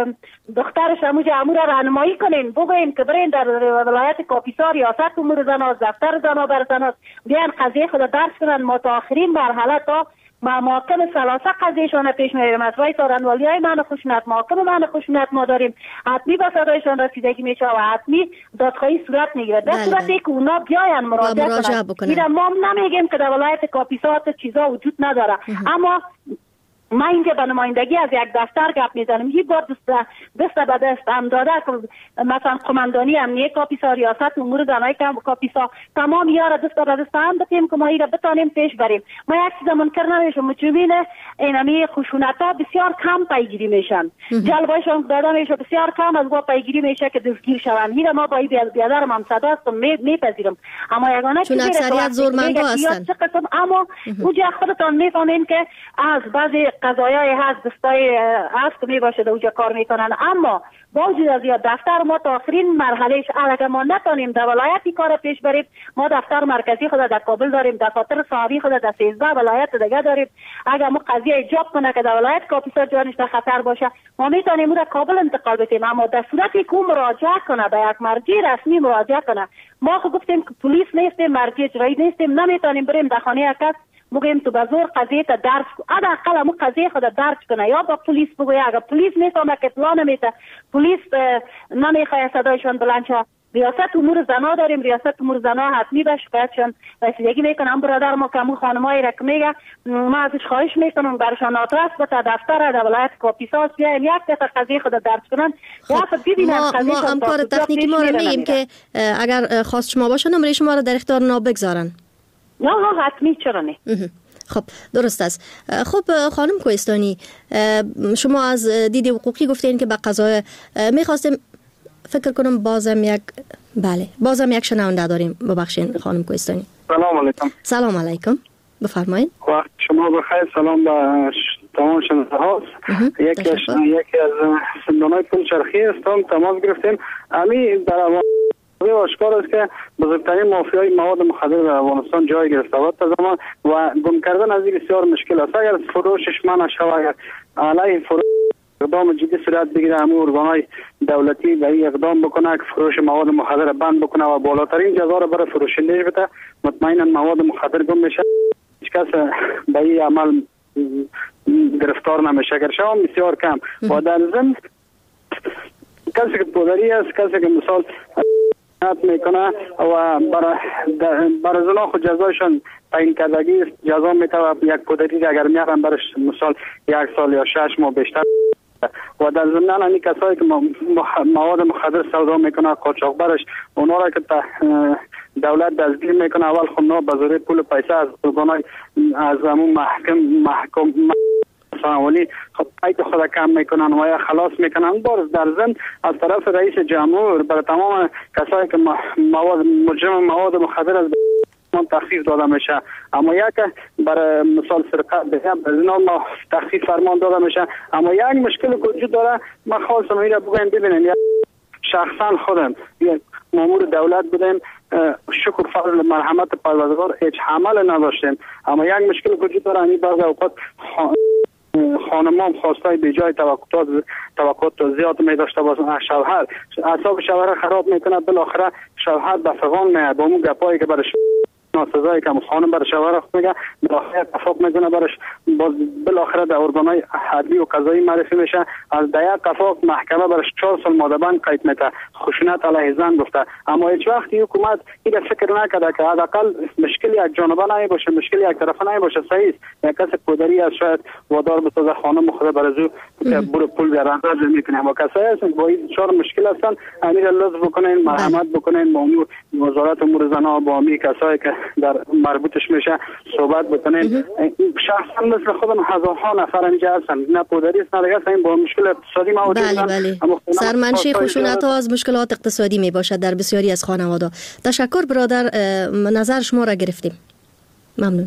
[SPEAKER 3] دخترش اموجا امور راهنمایی کنین بگوین که برین در ولایت کاپیسا ریاست امور زنا دفتر زنا بر زنا بیان قضیه خود درس کنن. ما تا آخرین مرحله تا ما محاکم ثلاثه قضیهشان پیش میریم. از رای سارنوالی های من خشونت محاکم من خشونت ما داریم. حتمی به صدایشان رسیدگی میشه و حتمی دادخواهی صورت میگیره. در صورتی که اونا بیاین مراجعه کنن. ما نمیگیم که در ولایت کاپیسا چیزا وجود نداره. اما ما اینجا به نمایندگی از یک دفتر گپ میزنیم. یه بار دست به دست هم داده مثلا قماندانی امنیه کاپیسا ریاست امور زنای کاپیسا تمام یارا دست به دست هم بتیم که ما ایرا بتانیم پیش بریم. ما یک چیز منکر نمیشم. چون اینمی خشونت ها بسیار کم پیگیری میشن. جلبایشان داده میشه بسیار کم از با پیگیری میشه که دستگیر شون. هیچ ما با بیادرم هم صدا است میپذیرم. اما یگانه
[SPEAKER 4] چون اکثریت زورمندا هستن.
[SPEAKER 3] اما اونجا خودتان میفهمین که از بعضی قضایای هست دستای هست که میباشه اوجا کار میکنن. اما با وجود از یا دفتر ما تا آخرین مرحلهش اگر ما نتونیم در ولایتی کار پیش بریم. ما دفتر مرکزی خود در کابل داریم، دفاتر صحابی خود در 13 ولایت دیگه داریم. اگر ما قضیه ایجاب کنه که در ولایت کاپیسا جانش در خطر باشه ما میتونیم اون را کابل انتقال بدیم. اما در صورتی که مراجعه کنه به یک مرجع رسمی مراجعه کنه ما خود گفتیم که پلیس نیستیم، مرجع اجرایی نیستیم، نمیتونیم بریم در خانه کس بگیم تو بزرگ قضیه تا درس حداقل همون قضیه خود درس کنه یا با پلیس بگویه. اگر پلیس میفهمه که اطلاع نمیده پلیس نمیخواد صدایشان بلند شه. ریاست امور زنا داریم. ریاست امور زنا حتمی به شکایتشان رسیدگی میکنم. برادر ما که همون خانمایی را که میگه ما ازش خواهش میکنم برشان آدرس بده دفتر در ولایت کاپیسا بیاین یک دفعه قضیه خود درس کنن.
[SPEAKER 4] ما همکار تکنیکی ما رو میگیم که اگر خواست شما باشه نمره شما رو در اختیار نا بگذارن.
[SPEAKER 3] نه حتمی چرا نه.
[SPEAKER 4] خب درست است. خب خانم کوهستانی شما از دید حقوقی گفتین که به قضای میخواستیم فکر کنم بازم یک شنونده داریم. ببخشید خانم کوهستانی.
[SPEAKER 6] سلام علیکم.
[SPEAKER 4] سلام علیکم بفرمایید.
[SPEAKER 6] وقت شما بخیر. سلام به تمام شنونده ها. یکی از زندانهای پل چرخی هستم. تماس گرفتیم. امی در آشکار است که بزرگترین مافیای مواد مخدر در افغانستان جای گرفته و تا زمان و گم کردن از این بسیار مشکل است. اگر فروشش منع شود، اگر علیه فروش اقدام جدی صورت بگیره، همه ارگانهای دولتی به این اقدام بکنه که فروش مواد مخدر بند بکنه و بالاترین جزا را برای فروشندهش بده، مطمئنا مواد مخدر گم میشه. هیچ کس به این عمل گرفتار نمیشه. اگر شما بسیار کم و در ضمن کسی که پودری است، کسی که مثال میکنه و برای زنا خود جزایشان تعیین کردگی است. جزا میتونه یک پودری اگر میارن برش مثال 1 سال یا 6 ماه بیشتر و در ضمن همین کسایی که مواد مخدر سودا میکنه قاچاقبرش اونا را که دولت دستگیر میکنه اول خودنا به زور پول پیسه از قربانای از همون محکم ولی خب قید خود کم میکنن و یا خلاص میکنن. باز در ضمن از طرف رئیس جمهور برای تمام کسایی که مجرم مواد مخدر از تخفیف داده میشه، اما یک برای مثال سرقت به اینا ما تخفیف فرمان داده میشه. اما یک مشکل وجود داره، ما خواستم این را بگم ببینین، شخصا خودم یک مامور دولت بودیم، شکر فضل مرحمت پروردگار هیچ عمل نداشتیم، اما یک مشکل وجود داره، این بعضی اوقات خانمان خواستای به جای توقعات زیاد می داشته باشن شوهر اعصاب شوهر خراب میکنه، بالاخره شوهر به فغان میاد با اون گپایی که برش ناسزایی که خانم برای شوهر میگه بالاخره اتفاق میکنه برش، بالاخره در ارگانهای عدلی و قضایی معرفی میشه. از یک اتفاق محکمه برش 4 سال ماده‌بند قید میته، خشونت علیه زن گفته. اما هیچ وقت حکومت این فکر نکرده که حداقل مشکل یک جانبه نباشه، مشکل یک طرفه نباشه. صحیح یک کس پدری از شاید وادار بسازه خانم خود برازو برو پول بیارن میکنه، اما کسایی هستن با این 4 مشکل هستن، امیر لطف بکنین مرحمت بکنین با وزارت امور زنان با امی کسایی که در مربوطش میشه صحبت بکنین. شخصا مثل خودم هزارها نفر اینجا هستن، نه پدری است نه دیگه هستن با مشکل اقتصادی مواجه
[SPEAKER 4] بله. سرمنشی خشونت ها از مشکلات اقتصادی می باشد در بسیاری از خانواده. تشکر برادر، نظر شما را گرفتیم. ممنون.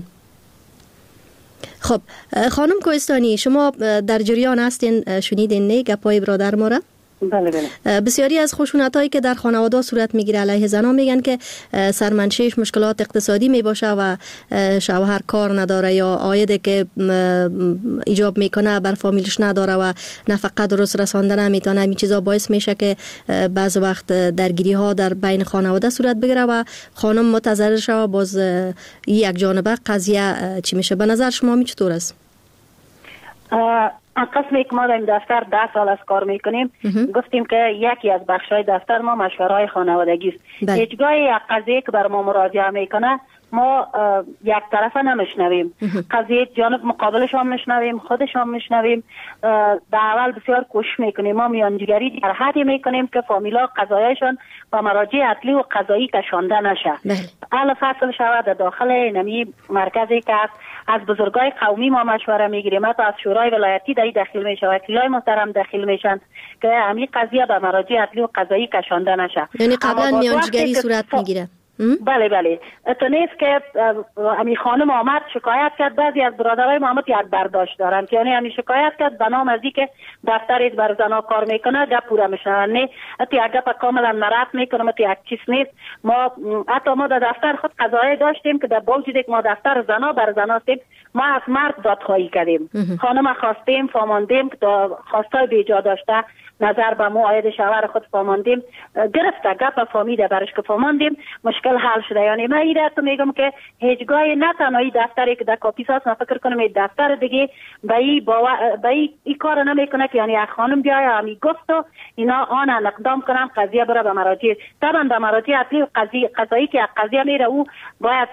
[SPEAKER 4] خب خانم کوهستانی، شما در جریان هستین، شنیدین نه گپای برادر ما را؟
[SPEAKER 3] بله.
[SPEAKER 4] بسیاری از خشونتایی که در خانواده صورت میگیره علیه زنان میگن که سرمنشیش مشکلات اقتصادی میباشه و شوهر کار نداره یا عایدی که ایجاب میکنه بر فامیلش نداره و نفقه درست رسانده نمیتونه. این چیزا باعث میشه که بعض وقت درگیری ها در بین خانواده صورت بگیره و خانم متضرر شه. باز یک جانبه قضیه چی میشه؟ به نظر شما چطور است؟
[SPEAKER 3] قسمی که ما در این دفتر 10 سال از کار میکنیم، گفتیم که یکی از بخشای دفتر ما مشوره‌های خانوادگی است. هیچگاه یک قضیه که بر ما مراجعه میکنه ما یک طرفه نمیشنویم، قضیه جانب مقابلش هم میشنویم، خودش هم میشنویم. در اول بسیار کوشش میکنیم، ما میانجیگری در حدی میکنیم که فامیلا قضایشان با مراجع عدلی و قضایی کشانده نشه. اهل فصل شود در داخل نمی مرکزی که از بزرگای قومی ما مشوره میگیریم، حتی از شورای ولایتی در داخل میشه، وکیلای محترم داخل میشن که همین قضیه به مراجع عدلی و قضایی کشانده نشه.
[SPEAKER 4] یعنی قبلا میانجیگری صورت میگیره.
[SPEAKER 3] بله. تو نیست که امی خانم آمد شکایت کرد، بعضی از برادرای ما یک برداشت دارن که یعنی همی شکایت کرد به نام از اینکه دفتر بر زنا کار میکنه گپ پورا میشن. نه اتی گپ کاملا نرفت میکنه، اتی یک چیز نیست. ما در دفتر خود قضایی داشتیم که در باوجود که ما دفتر زنا بر زنا هستیم، ما از مرد دادخواهی کردیم. خانم خواستیم فاماندیم که خواستای بیجا داشته نظر به مو عاید شوهر خود فاماندیم، گرفته گپ فامیده برش که فاماندیم، مشکل حل شده. یعنی من ایره تو میگم که هیچگاهی نه تنهایی دفتری که در کاپیس هست، من فکر کنم این دفتر دیگه به این کار نمیکنه که یعنی یک خانم بیای همی گفت و اینا آن اقدام کنم قضیه بره به مراجع. طبعا به مراجع اصلی قضایی که قضیه میره او باید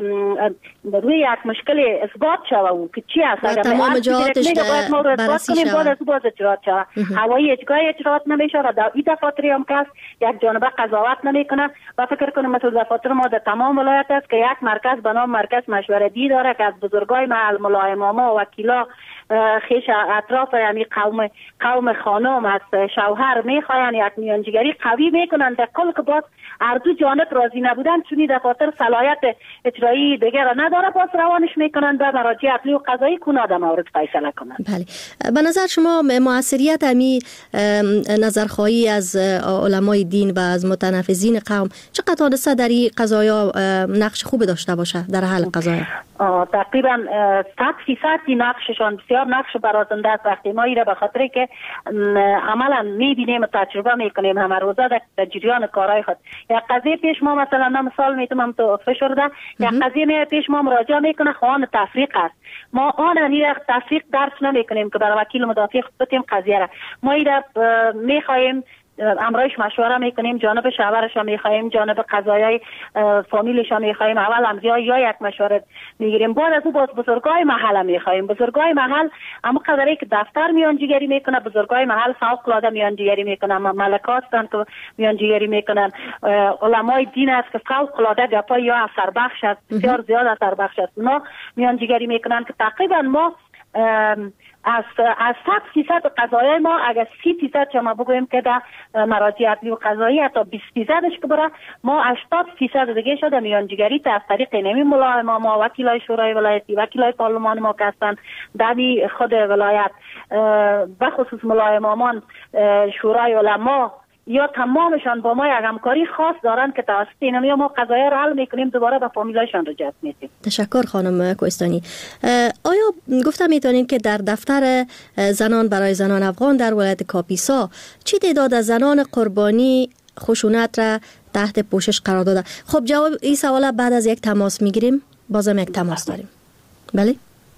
[SPEAKER 3] روی یک مشکل اثبات شوه او که چی است، اگر
[SPEAKER 4] تمام جهاتش بررسی شوه.
[SPEAKER 3] باید اجرات شوه. هوایی اجرات نمیشه و در این دفاتری هم که یک جانبه قضاوت نمیکنه و فکر کنم مثل دفاتر ما در تمام ولایت است که یک مرکز به نام مرکز مشورتی داره که از بزرگای محل ملای ماما و وکیلا خیش اطراف یعنی قوم خانم از شوهر میخواین یک میانجیگری قوی میکنن در کل که باز هر دو جانب راضی نبودن چونی دفاتر صلاحیت اجرایی دیگر نداره، باز روانش میکنن به مراجع عدلی و قضایی که در مورد فیصله کنن.
[SPEAKER 4] بله. به نظر شما موثریت امی نظرخواهی از علمای دین و از متنفذین قوم چقدر تانسته در این قضایا نقش خوب داشته باشه در حل قضایا؟
[SPEAKER 3] تقریبا 100% نقششان بسیار نقش برازنده است. وقتی ما ایره به خاطر که عملا میبینیم و تجربه میکنیم همه روزه در جریان کارهای خود. یک قضیه پیش ما مثلا مثال میتونم تو فشرده، یک قضیه پیش ما مراجعه میکنه خواهان تفریق است، ما آن انیره تفریق درس نمیکنیم که برای وکیل مدافع خود بتیم قضیه را. ما ایره میخواهیم امرایش مشوره میکنیم، جانب شوهرش میخوایم، جانب قضایای فامیلش میخوایم. اول امضای یا یک مشوره میگیریم، بعد از او باز بزرگای محل میخوایم. بزرگای محل اما قدری که دفتر میانجیگری میکنه، بزرگای محل فوق العاده میانجیگری میکنن، ملکات هستند که میانجیگری میکنن، علمای دین است که فوق العاده گپا یا اثر بخش است، بسیار زیاد اثر بخش است، اونا میانجیگری میکنن که تقریبا ما از 100% قضایای ما اگر 30% شما بگوییم که در مراجع عدلی و قضایی تا 20%ش که بره، ما 80% دیگه شده میانجیگری از طریق نمی ملای ما وکیلای شورای ولایتی، وکیلای پارلمان ما که هستن دمی خود ولایت، بخصوص ملای مامان شورای علما یا تمامشان با ما یک همکاری خاص دارن که توسط اینا ما قضایا رو حل میکنیم، دوباره به فامیلایشان رجوع میدیم.
[SPEAKER 4] تشکر خانم کوهستانی. آیا گفتم میتونین که در دفتر زنان برای زنان افغان در ولایت کاپیسا چی تعداد از زنان قربانی خشونت را تحت پوشش قرار داده؟ خب جواب این سوال بعد از یک تماس میگیریم، بازم یک تماس داریم. بله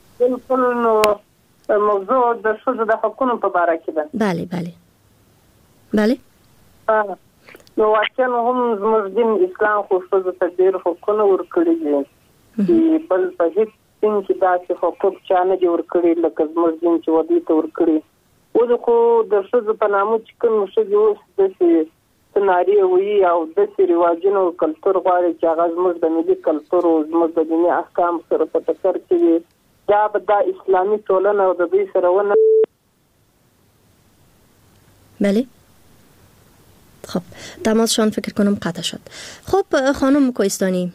[SPEAKER 7] موضوع در شوز د حقونو په باره کې ده.
[SPEAKER 4] بله
[SPEAKER 7] نو واقعا هم زموږ دین اسلام خو ښځو ته ډېر حقونه ورکړي دي چې بل په هېڅ دین کې داسې حقوق چا نه دي ورکړي لکه زموږ دین چې ودې ته ورکړي. اوس خو د ښځو په نامه چې کوم ښځې اوس داسې سناري وي او داسې رواجونه او کلتور غواړي چې هغه زموږ د ملي کلتور او زموږ د دیني احکام سره په ټکر کې وي، دا به دا اسلامي ټولنه او د دوی سره ونه.
[SPEAKER 4] بله خب تماسشان فکر کنم قطع شد. خب خانم کوهستانی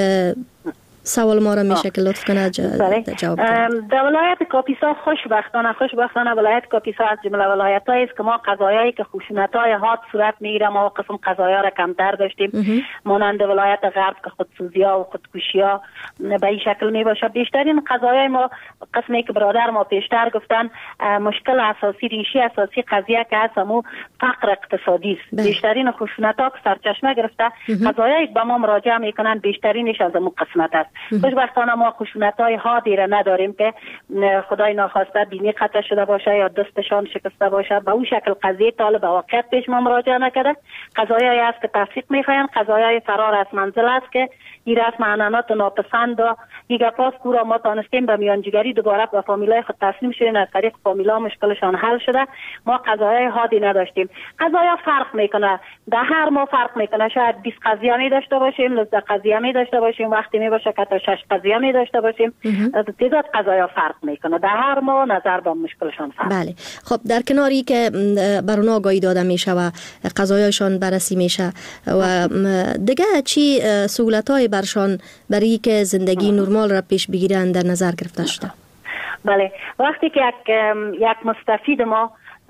[SPEAKER 4] سوال ما را میشه که لطف کنه جواب کنه.
[SPEAKER 3] در ولایت کاپیسا خوشبختانه ولایت کاپیسا از جمله ولایت‌هایی است که ما قضایایی که خشونت‌های حاد صورت میگیره ما قسم قضایا را کمتر داشتیم، مانند ولایت غرب که خودسوزی‌ها و خودکشی‌ها به این شکل میباشه. بیشترین قضایای ما قسمی که برادر ما پیشتر گفتن مشکل اساسی، ریشه اساسی قضیه که هست همون فقر اقتصادی است. بیشترین خشونت‌ها که سرچشمه گرفته قضایایی به ما مراجعه میکنن بیشترینش از همون قسمت است. خوشبختانه ما خشونت‌های حادی را نداریم که خدای ناخواسته بینی قطع شده باشه یا دستشان شکسته باشه. به اون شکل قضیه طالب به واقعیت پیش ما مراجعه نکرده. قضایایی است که تفسیق می‌خواین، قضایای فرار از منزل است که این رسم عنعنات ناپسند و دیگه پاس کورا ما تانستیم به میانجیگری دوباره به فامیلای خود تسلیم شدیم، از طریق فامیلا مشکلشان حل شده. ما قضایای حادی نداشتیم. قضایا فرق میکنه، در هر ما فرق میکنه، شاید 20 قضیه می داشته باشیم، 19 قضیه می داشته باشیم، وقتی می باشه که تا 6 قضیه می داشته باشیم. تعداد قضایا فرق میکنه، در هر ما نظر به مشکلشان فرق.
[SPEAKER 4] بله خب در کناری که بر اونها آگاهی داده میشه و قضایاشان بررسی میشه و دیگه چی سهولت‌های برشان برای که زندگی نرمال را پیش بگیرن در نظر گرفته شده؟
[SPEAKER 3] بله وقتی که یک مستفید ما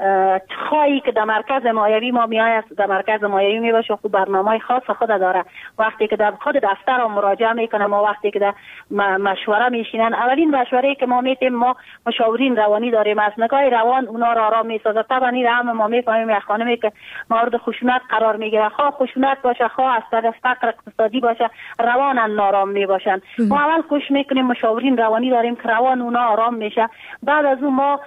[SPEAKER 3] خواهی که در مرکز مایوی ما میآید، در مرکز مایوی می باشه، خود برنامه خاص خود داره. وقتی که در خود دفتر رو مراجعه میکنه، ما وقتی که در مشوره میشینن، اولین مشوره که ما میتیم، ما مشاورین روانی داریم، از نگاه روان اونا را آرام میسازه. طبعا این هم ما میفهمیم یک خانمی که مورد خشونت قرار میگیره، خواه خشونت باشه، خواه از طرف فقر اقتصادی باشه، روان نارام میباشن. ما اول کوشش میکنیم مشاورین روانی داریم که روان اونا آرام میشه. بعد از اون ما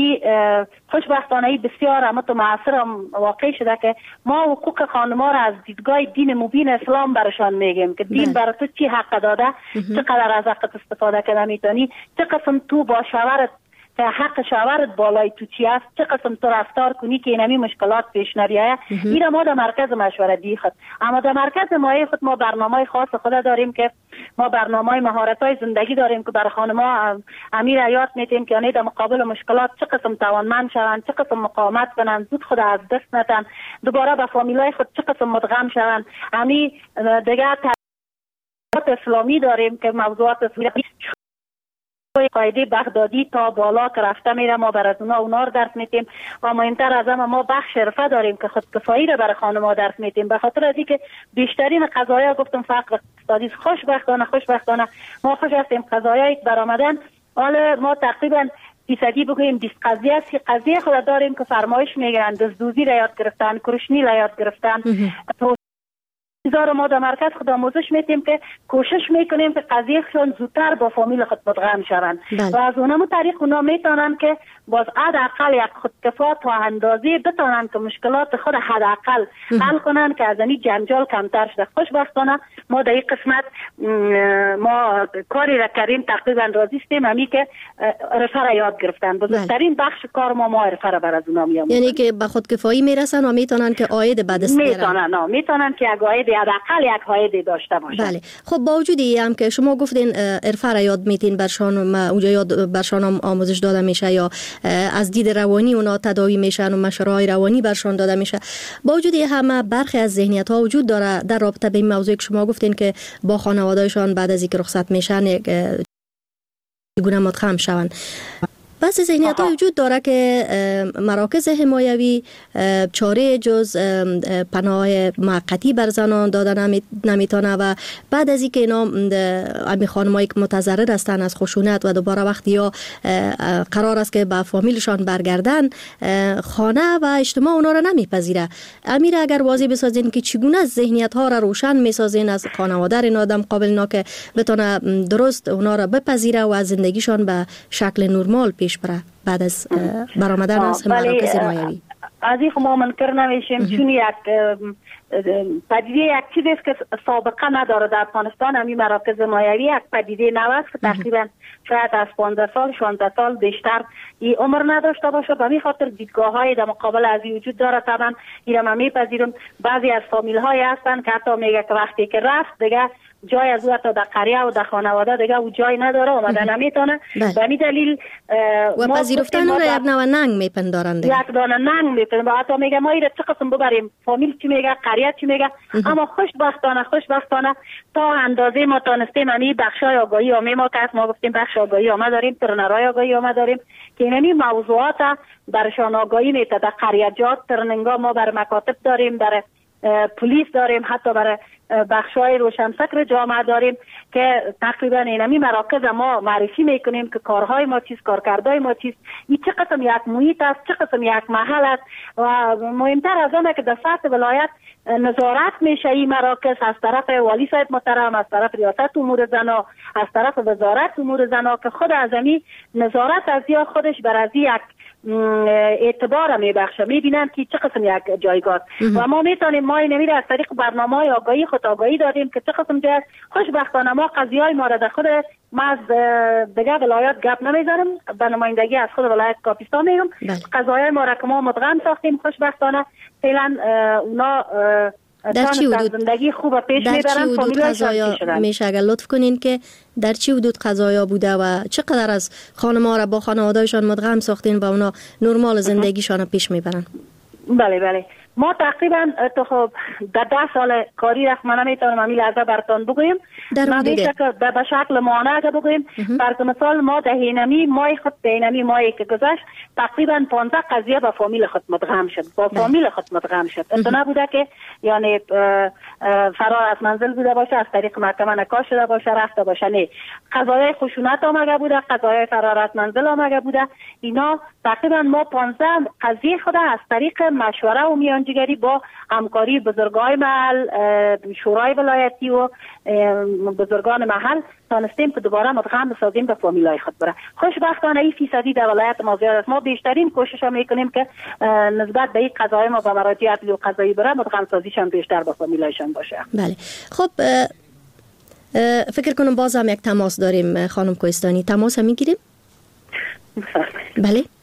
[SPEAKER 3] خوشبختانه بسیار متماثر واقع شده که ما حقوق خانم‌ها را از دیدگاه دین مبین اسلام برشان میگیم که دین برای تو چی حق داده، چقدر از حقت استفاده کنه میتونی، چه قسم تو با شوهرت که حق شوهرت بالای تو چی است، چه قسم تو رفتار کنی که اینمی مشکلات پیش نریه. این ما در مرکز مشوره دی خود، اما در مرکز مایه خود ما برنامه خاص خود داریم که ما برنامه مهارت‌های زندگی داریم که برای خانم‌ها امیر یاد میتیم که در مقابل مشکلات چه قسم توانمند شوند، چه قسم مقاومت کنند، زود خود از دست ندن، دوباره به فامیلای خود چه قسم مدغم شوند. امی دیگه اسلامی داریم که موضوعات اسلامی قاعده بغدادی تا بالا که رفته میره، ما بر از اونا رو درس میتیم و مهمتر از همه ما بخش حرفه داریم که خودکفایی رو برای خانم‌ها درس میتیم. به خاطر از اینکه بیشترین قضایا گفتم فقر اقتصادی، خوشبختانه ما خوش هستیم قضایایی برآمدن. حالا ما تقریبا فیصدی بگوییم 20 قضیه است که قضیه خود داریم که فرمایش میگیرن، دزدوزی را یاد گرفتن، کرشنی را یاد گرفتن، چیزا ما در مرکز خود آموزش میتیم که کوشش میکنیم که قضیهشون زودتر با فامیل خود مدغم شوند و از اونم طریق اونا میتونن که باز حداقل یک خودکفا تا اندازه بتونن که مشکلات خود حداقل حل کنن که از این جنجال کمتر شده. خوشبختانه ما در این قسمت ما کاری را کردیم، تقریبا راضی هستیم همی که عرفه را یاد گرفتن. بزرگترین بخش کار ما عرفه را بر از اونا میآموزیم،
[SPEAKER 4] یعنی که به خودکفایی میرسن و میتونن که عاید به دست بیارن.
[SPEAKER 3] میتونن که یک عاید حداقل یک عاید داشته باشن.
[SPEAKER 4] بله. خب با وجود هم که شما گفتین عرفه را یاد میتین برشان، اونجا یاد برشان آموزش داده میشه یا از دید روانی اونا تداوی میشن و مشوره‌های روانی برشان داده میشه، با وجود همه برخی از ذهنیت ها وجود داره در رابطه به این موضوع که شما گفتین که با خانواده‌شان بعد از اینکه رخصت میشن چگونه مدغم شوند. بس ذهنیت ها وجود داره که مراکز حمایوی چاره جز پناه موقتی بر زنان دادن نمیتونه و بعد از اینکه اینا امی خانمایی که متضرر هستن از خشونت و دوباره وقتی یا قرار است که با فامیلشان برگردن، خانه و اجتماع اونا را نمیپذیره. امیر اگر واضح بسازین که چگونه ذهنیت ها را روشن میسازین از خانواده این آدم قابل اینا که بتونه درست اونا را بپذیره و از زندگیشان به شکل نرمال پیش بره بعد از برآمدن از مراکز حمایوی.
[SPEAKER 3] از این ما منکر نمیشیم، چون یک پدیده یک چیزی است که سابقه نداره در افغانستان. همین مراکز حمایوی یک پدیده نو است که تقریبا شاید از 15 سال 16 سال بیشتر این عمر نداشته باشه. به همین خاطر دیدگاه‌های در مقابل از این وجود داره. طبعا این را میپذیرم. بعضی از فامیل‌های هستن که حتی میگه که وقتی که رفت دیگه جای از او تا در قریه و در خانواده دیگه او جای نداره، اومدن نمیتونه. به این دلیل
[SPEAKER 4] و پذیرفتن رو یک نوع ننگ میپندارند،
[SPEAKER 3] یک دانه ننگ میپندارند. حتی میگه ما این چه قسم ببریم، فامیل چی میگه، قریه چی میگه. اما خوشبختانه تا اندازه ما تونستیم همین بخشای آگاهی عامه ما که ما گفتیم بخش آگاهی عامه داریم، ترنرهای آگاهی عامه داریم که این موضوعات برشان آگاهی میده. در قریه‌جات ترننگا ما بر مکاتب داریم، بر پلیس داریم، حتی برای بخشای روشنفکر جامعه داریم که تقریبا اینمی مراکز ما معرفی میکنیم که کارهای ما چیست، کارکردهای ما چیست، این چه قسم یک محیط است، چه قسم یک محل است. و مهمتر از آنه که در سطح ولایت نظارت میشه این مراکز از طرف والی صاحب محترم، از طرف ریاست امور زنا، از طرف وزارت امور زنا که خود از همین نظارت از یا خودش بر از یک اعتبار میبخشه، میبینن که چه قسم یک جایگاه و ما میتونیم ما اینمی از طریق برنامه‌های آگاهی خود آگاهی دادیم که چه قسم جای. خوشبختانه ما قضیه‌های ما را در خود ما از دیگه ولایت گپ نمیزنم، به نمایندگی از خود ولایت کاپیستان میگم. قضایای ما را که ما مدغم ساختیم خوشبختانه فعلا اونا
[SPEAKER 4] در چی حدود
[SPEAKER 3] زندگی خوب پیش میبرن.
[SPEAKER 4] قضایا میشه اگر لطف کنین که در چی حدود قضایا بوده و چقدر از خانم‌ها را با خانواده‌شان مدغم ساختین و اونا نرمال زندگیشان پیش میبرن؟
[SPEAKER 3] بله ما تقریبا تا خب در 10 سال کاری رفت من نمیتونم همین لحظه براتون بگویم، به شکل معانه بگویم. برای مثال ما در هینمی مای خود بینمی مایی که گذشت تقریبا 15 قضیه با فامیل خود مدغم شد، با فامیل خود مدغم شد. اصلا نبوده که یعنی فرار از منزل بوده باشه، از طریق محکمه نکاح شده باشه، رفته باشه. نه، قضایای خشونت آمده بوده، قضایای فرار از منزل آمده بوده. اینا تقریبا ما 15 قضیه خود از طریق مشوره و میانجیگری با همکاری بزرگای محل، شورای ولایتی و بزرگان محل تانستیم که دوباره مدغم بسازیم به فامیلای خود بره. خوشبختانه این فیصدی در ولایت ما زیاد است. ما بیشترین کوشش میکنیم که نسبت به این قضای ما با مراجع عدلی و قضایی بره مدغم سازیشان بیشتر با فامیلایشان باشه.
[SPEAKER 4] بله. خب فکر کنم باز هم یک تماس داریم خانم کوهستانی. تماس هم میگیریم؟ بله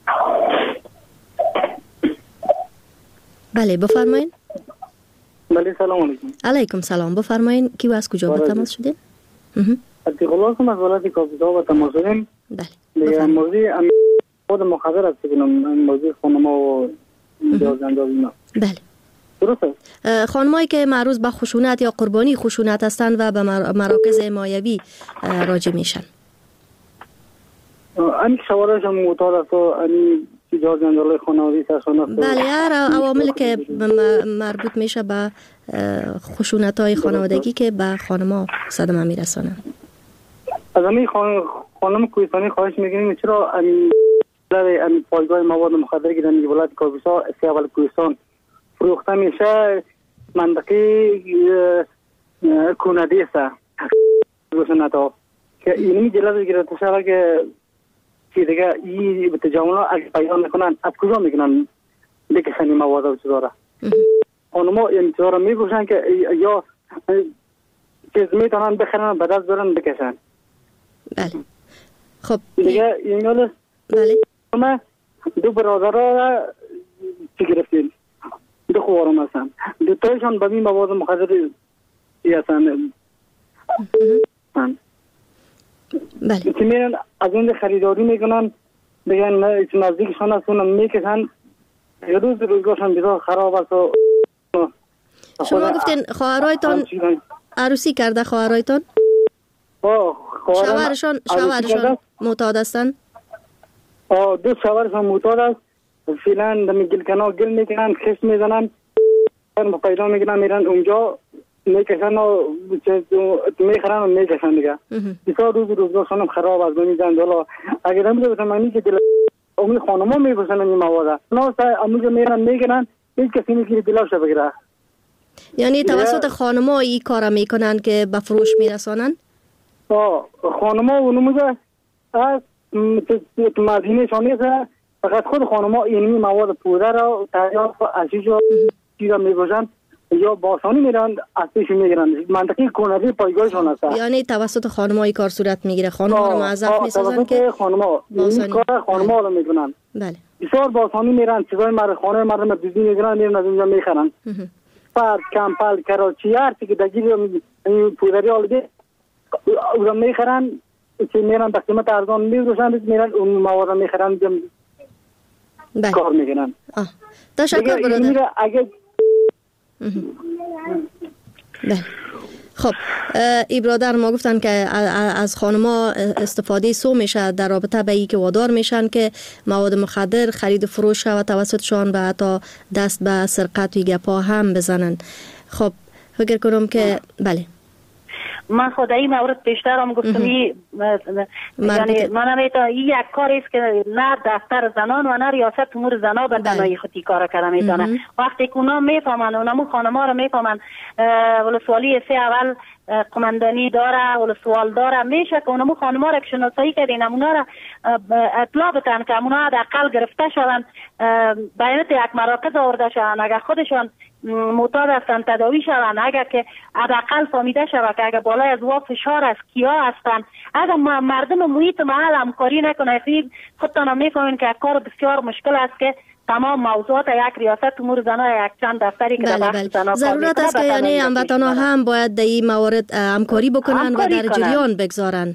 [SPEAKER 4] بله بفرمایید.
[SPEAKER 6] بله سلام علیکم.
[SPEAKER 4] علیکم سلام. بفرمایید کی و از کجا با تماس شدین؟
[SPEAKER 6] عتیق الله هستم از ولایت کاپیسا با تماس شدیم.
[SPEAKER 4] بله.
[SPEAKER 6] موضوع خود مخابر است که موضوع خانم‌ها و جازنداز اینا.
[SPEAKER 4] بله.
[SPEAKER 6] درست است.
[SPEAKER 4] خانمایی که معروض به خشونت یا قربانی خشونت هستند و به مراکز حمایوی راجع میشن.
[SPEAKER 6] این سوالش هم معتاد است و این جازنداز خانوادگی سرشان است.
[SPEAKER 4] بله، هر عواملی که مربوط میشه به خشونت‌های خانوادگی که به خانم‌ها صدمه میرسانه.
[SPEAKER 6] از همین خانم کوهستانی خواهش میکنیم چرا این پایگاه مواد مخدر که در ولایت کاپیسا اول کوهستان فروخته میشه منطقه کندی است خشونت ها که اینی جلوه گرفته شده که چی دیگه این تجاوز ها اگه پیدا نکنن از کجا میکنن بکشن این مواد و چیزا. آنما این چیزا رو میگوشن که یا چیز میتونن بخرن به دست برن بکشن.
[SPEAKER 4] بله. خب
[SPEAKER 6] دیگه این حاله
[SPEAKER 4] بله.
[SPEAKER 6] ما دو برادر را چی گرفتیم؟ دو خوارم هستن. دو تایشان به این مواد مخدر هستن.
[SPEAKER 4] بله.
[SPEAKER 6] که میرن از اون خریداری میکنن بگن نزدیکشان هستون میکشن روزگارشان بسیار خراب است.
[SPEAKER 4] شما گفتین خواهرایتان عروسی کرده خواهرایتان؟ شوهرشان معتاد هستن؟
[SPEAKER 6] دو شوهرشان معتاد است. فعلا در گلکنها گل میکنن، خشت میزنن، پیدا میکنن میرن اونجا میکشن و میخرن و میکشن دیگه. بسیار روزگارشان خراب است میزن. حالا اگر نمیده بسمانی که امی خانما میگوشن این مواد نه اموجا میرن میگنن هیچ کسی نیست دلاش بگیره.
[SPEAKER 4] یعنی توسط خانما این کارا میکنن که به فروش میرسانن؟
[SPEAKER 6] خانما و نموزه از مدینه شانه فقط خود خانما اینی مواد پودر را تحریات و عشیش را چیزا میگوشن یا باسانی میرن از پیش میگیرن. منطقی کنردی پایگاهشان هست.
[SPEAKER 4] یعنی توسط خانما این کار صورت میگیره. خانما رو موظف میسازن که
[SPEAKER 6] خانما این کار خانما رو میکنن.
[SPEAKER 4] بله.
[SPEAKER 6] بسیار باسانی میرن چیزای خانه مردم دیدی میگیرن میرن از اونجا میخرن. فرد کمپل کراچی هر چی که دگیر پودری آلوده اونجا میخرن که میرن به قیمت ارزان میفروشن میرن اون مواد میخرن کار میکنن.
[SPEAKER 4] تشکر برادر. بله. خب ای برادر ما گفتن که از خانما استفاده سو میشه در رابطه به ای که وادار میشن که مواد مخدر خرید و فروش و توسطشان و حتی دست به سرقت و گپا هم بزنن. خب فکر کنم که بله
[SPEAKER 3] من خود این مورد بیشتر هم گفتم یعنی من میتونم این یک کاری است که نه دفتر زنان و نه ریاست امور زنا به تنهایی خودی کار کرده میتونه. وقتی که اونا میفهمن اونمو خانما رو میفهمن ولسوالی سه اول قماندانی داره ولسوال داره میشه که اونمو خانما رو که شناسایی کردین اونا رو اطلاع بتن که اونا حداقل گرفته شدن بیانت یک مراکز آورده شدن اگر خودشان معتاد هستن تداوی شدن اگر که حداقل فهمیده شود که اگر بالای از وا فشار است کیا هستن اگر مردم محیط محل همکاری نکنه خودتان میفهمین که کار بسیار مشکل است که تمام موضوعات یک ریاست امور زنا یک چند دفتری که در بخش زنا
[SPEAKER 4] ضرورت است که یعنی هموطنان هم باید در این موارد همکاری بکنن و در جریان بگذارن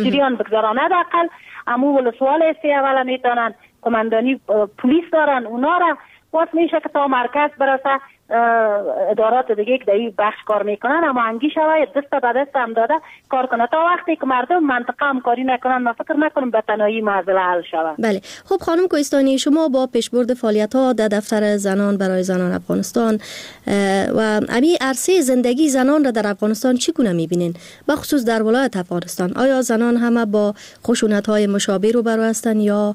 [SPEAKER 4] حداقل امو ولسوال سی اول میتونن قماندانی پلیس دارن اونا را واسه میشه که تا مرکز برسه ادارات دیگه که در این بخش کار میکنن اما انگی شوه دست به دست هم داده کار کنه تا وقتی که مردم منطقه همکاری نکنن من فکر نکنم به تنهایی معضله حل شوه. بله. خب خانم کوهستانی شما با پیشبرد فعالیت ها در دفتر زنان برای زنان افغانستان و امی عرصه زندگی زنان را در افغانستان چگونه میبینین به خصوص در ولایت افغانستان؟ آیا زنان همه با خشونت های مشابه روبرو هستند یا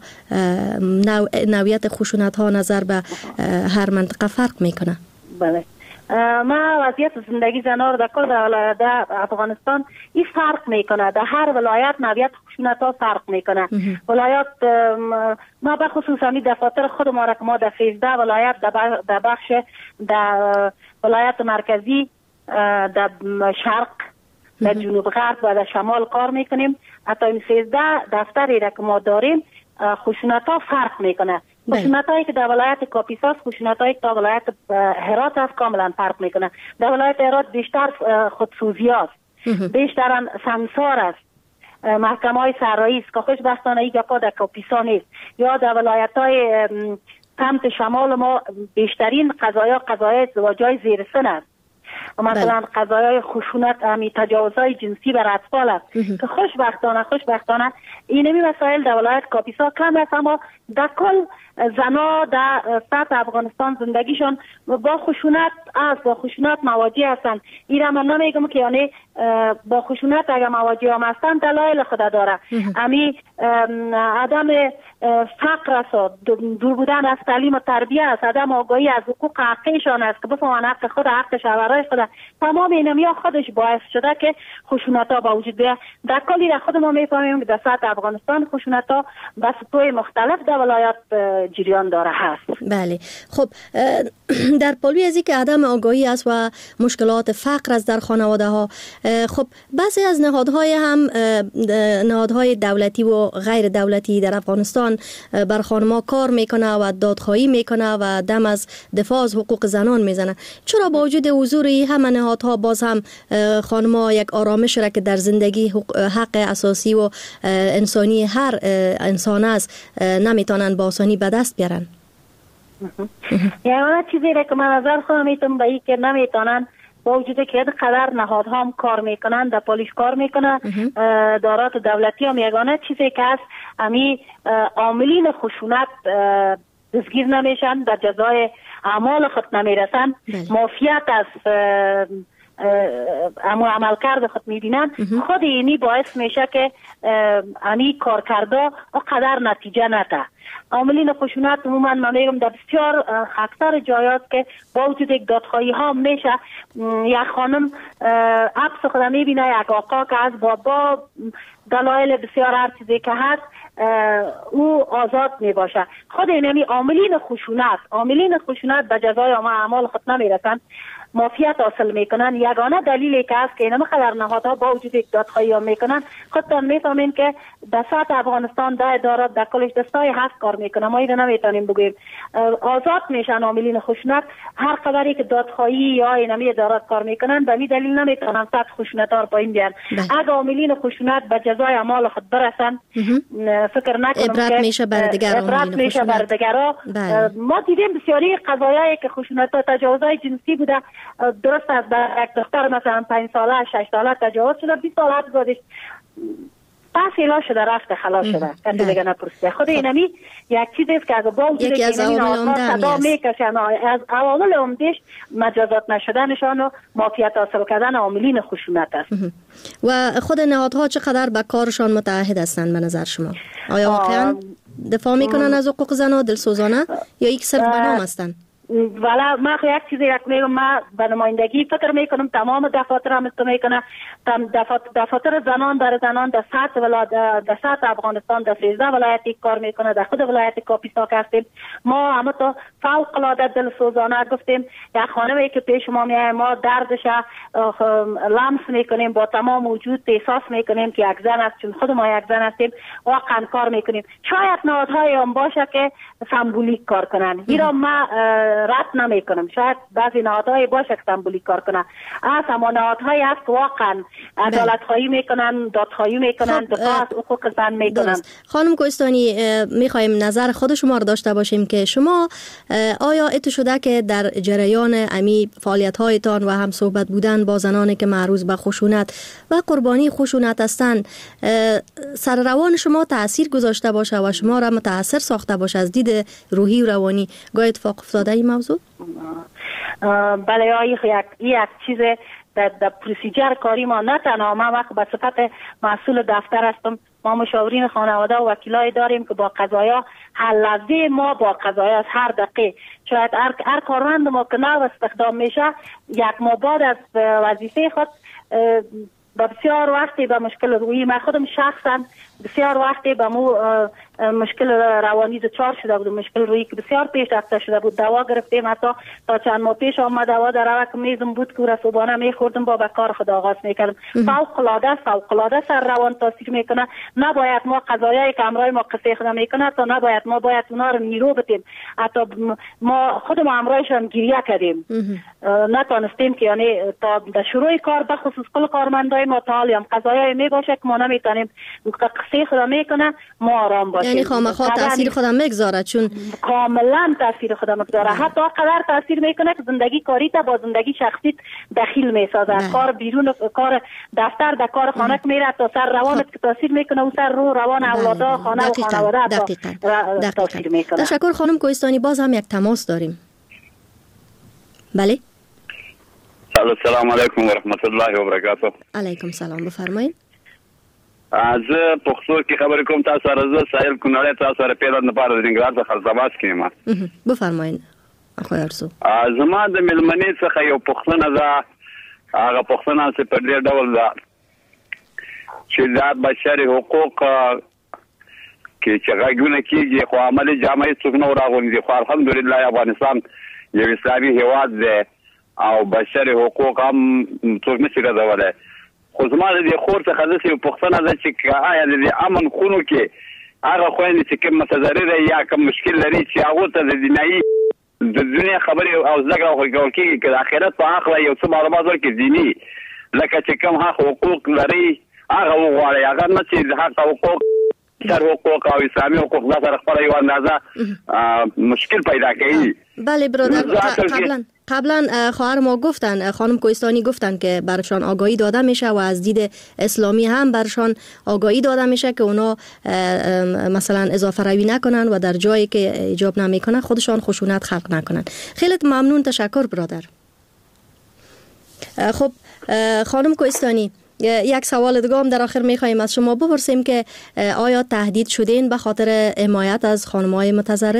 [SPEAKER 4] نوعیت خشونت ها نظر به هر منطقه فرق میکنه؟
[SPEAKER 3] بله ما وضعیت زندگی زنان رو در کل در افغانستان این فرق میکنه. در هر ولایت نوعیت خشونت ها فرق میکنه. ولایت ما به خصوص همی دفاتر خود ما را که ما در 13 ولایت در بخش در ولایت مرکزی در شرق در جنوب غرب و در شمال کار میکنیم. حتی این 13 دفتری را که ما داریم خشونت ها فرق میکنه. خشونت هایی که در ولایت کاپیسا است خشونت هایی که در ولایت هرات است کاملا فرق میکنه. در ولایت هرات بیشتر خودسوزی است، بیشتر سمسار است، محکمه های سرایی است که خوشبختانه این گپا در کاپیسا نیست. یا در ولایت های سمت شمال ما بیشترین قضایای ازدواج‌های زیر سن است. مثلا قضایای خشونت همی تجاوزهای جنسی بر اطفال است که خوشبختانه اینمی مسائل در ولایت کاپیسا کم است اما در کل زنا در سطح افغانستان زندگیشان با خشونت است، با خشونت مواجه هستند. این را من نمیگم که یعنی با خشونت اگر مواجه هم هستند دلایل خود داره. امی عدم فقر است، دور بودن از تعلیم و تربیت است، عدم آگاهی از حقوق حقیقیشان است که بفهمن حق خود حق شوهرای خود. تمام اینها خودش باعث شده که خشونت‌ها به وجود بیاد. در کلی را خود ما میفهمیم که در سطح افغانستان خشونت‌ها به سطوح مختلف در ولایات جریان داره هست.
[SPEAKER 4] بله. خب در پلوی از اینکه عدم آگاهی است و مشکلات فقر است در خانواده ها، خب بعضی از نهادهای دولتی و غیر دولتی در افغانستان بر خانم‌ها کار میکنه و دادخواهی میکنه و دم از دفاع از حقوق زنان میزنه. چرا با وجود حضور همه نهادها باز هم خانم‌ها یک آرامش را که در زندگی حق اساسی و انسانی هر انسان است نمیتونن با آسانی به دست بیارن؟
[SPEAKER 3] یعنی چیزی را که من نظر خودم میتونم به این که نمیتونن، با وجود که قدر نهادها هم کار میکنن، در پلیس کار میکنن، دارات دولتی هم، یگانه چیزی که هست امی عاملین خشونت دستگیر نمیشن، در جزای اعمال خود نمیرسن، مافیت از اما عملکرد خود میبینن. خود اینی باعث میشه که امی کارکردا قدر نتیجه نده. عاملین خشونت عموما من میگم در بسیار اکثر جایات که با وجود یک دادخواهی ها میشه، یک خانم عکس خود میبینه یک آقا که از با دلایل بسیار هر چیزی که هست او آزاد میباشه. خود اینمی عاملین خشونت به جزای اعمال خود نمیرسن، مافیت حاصل میکنن. یگانه دلیلی که هست که اینا خبر نهادها با وجود یک دادخواهی ها میکنن، خودتان میفهمین که در سطح افغانستان در ادارات در کلش دستای هست کار میکنن. ما اینو نمیتونیم بگیم آزاد میشن عاملین خشونت. هر خبری که دادخواهی یا اینمی ادارات کار میکنن به می دلیل نمیتونن سطح خشونت ها رو پایین بیارن. اگه عاملین خشونت به جزای اعمال خود برسن، فکر نکنم
[SPEAKER 4] عبرت
[SPEAKER 3] که
[SPEAKER 4] میشه بر دیگران.
[SPEAKER 3] ما دیدیم بسیاری قضایایی که خشونت ها تجاوزهای جنسی بوده، درست است در یک دختر مثلا 5 ساله 6 ساله تجاوز شده، 20 ساله گذشت پس ایلا شده رفت خلاص شده، کسی دیگه نپرسیده. خود اینمی یک چیزی است که اگه با وجود
[SPEAKER 4] یکی از عوامل عمده
[SPEAKER 3] میکشن، از عوامل عمدهش مجازات نشدنشان و مافیت حاصل کردن عاملین خشونت است.
[SPEAKER 4] و خود نهادها چقدر به کارشان متعهد هستند به نظر شما؟ آیا واقعا دفاع میکنن از حقوق زنان دلسوزانه یا یک صرف به نام هستند؟
[SPEAKER 3] والا ما یک چیزی یک میگم، ما به نمایندگی فکر میکنم تمام دفاتر هم میکنه، دفاتر زنان در زنان در سطح افغانستان در 13 ولایتی کار میکنه. در خود ولایت کاپیسا هستیم ما همه تو فوق العاده دلسوزانه گفتیم. یک خانمی که پیش ما میاد ما دردش لمس میکنیم، با تمام وجود احساس میکنیم که یک زن است، چون خود ما یک زن هستیم، واقعا کار میکنیم. شاید نهادهای هم باشه که سمبولیک کار کنن، ایرا ما رد نمی کنم. شاید بعضی نهادهای باشه که سمبولیک کار کنن، اما نهادهایی هست که واقعا عدالت خواهی میکنن، دادخواهی میکنن، دفاع از حقوق زن میکنن.
[SPEAKER 4] خانم کوهستانی، میخوایم نظر خود شما رو داشته باشیم که شما آیا ات شده که در جریان امی فعالیت هایتان و هم صحبت بودن با زنانی که معروض به خشونت و قربانی خشونت هستند سر روان شما تاثیر گذاشته باشه و شما را متاثر ساخته باشه از دید روحی و روانی؟ گاهی اتفاق افتاده این موضوع؟
[SPEAKER 3] بله، یک چیز در پروسیجر کاری ما نه تنها ما وقت به صفت مسئول دفتر هستم، ما مشاورین خانواده و وکیلای داریم که با قضایا هر لحظه ما با قضایا هر دقیقه شاید هر کارمند ما که نو استخدام میشه یک ماه بعد از وظیفه خود بسیار وقتی به مشکل روحی، من خودم شخصا بسیار وقتی به مشکل روانی دچار شده بود، مشکل روحی که بسیار پیش رفته شده بود. دوا گرفتیم، حتی تا چند ماه پیش ما دوا در روک میزم بود که صبحانه میخوردم با به کار خود آغاز میکردم. فوق العاده سر روان تاثیر میکنه. نباید ما قضایایی که امرای ما قصه خود میکنه تا نباید ما باید اونا رو نیرو بدیم. حتی ما خودمون امرایشان گریه کردیم، نتونستیم که یعنی تا در شروع کار به خصوص کل کارمندای ما تعالیم قضایایی میباشه که ما نمیتونیم قصه خود میکنه ما آرام باشیم.
[SPEAKER 4] یعنی خامخا تاثیر خودم میگذاره، چون
[SPEAKER 3] کاملا تاثیر خودم میگذاره. حتی قدر تاثیر میکنه که زندگی کاری تا با زندگی شخصیت دخیل میسازه. کار بیرون، کار دفتر، در کار خانه میره تا سر روانت که تاثیر میکنه و سر روان اولادا خانه و خانواده تاثیر میکنه.
[SPEAKER 4] تشکر خانم کوهستانی. باز هم یک تماس داریم. بله.
[SPEAKER 8] السلام علیکم و رحمت الله و برکاته.
[SPEAKER 4] علیکم سلام، بفرمایید.
[SPEAKER 8] از پښتو کې خبرې کوم. تاسو سره زه سایل کونړی تاسو سره پیدا نه پاره د انګراد څخه خلصباس کېم.
[SPEAKER 4] بفرمایئ اخو ارزو.
[SPEAKER 8] زما د ملمنې څخه یو پښتنه ده. هغه پښتنه چې په دې ډول ده چې د بشري حقوق کې چې غږونه کېږي خو عملي جامعه څوک نه راغونډي. خو الحمدلله افغانستان یو اسلامي هیواد دی او بشري حقوق هم څوک نشي راځولای. خو زما د خور څخه د یو پښتنه ده چې آیا د امن خونو کې هغه خويندې چې کوم متضرر یا کوم مشکل لري چې هغه ته د دیني د دنیا خبرې او زګه او ورکول کېږي چې د آخرت په اخره یو څه معلومات ورکړي دینی لکه چې کوم حقوق لري هغه وغواړي. هغه نه چې حق حقوق سر حقوق او اسلامي حقوق دا سره خپل یو اندازه مشکل پیدا کوي.
[SPEAKER 4] بله برادر، قبلا خواهر ما گفتن، خانم کوهستانی گفتن که برشان آگاهی داده میشه و از دید اسلامی هم برشان آگاهی داده میشه که اونا مثلا اضافه روی نکنن و در جایی که ایجاب نمیکنن خودشان خشونت خلق نکنن. خیلی ممنون، تشکر برادر. خب خانم کوهستانی، یک سوال دیگه هم در آخر میخوایم از شما بپرسیم که آیا تهدید شدین به خاطر حمایت از خانم‌های متضرر؟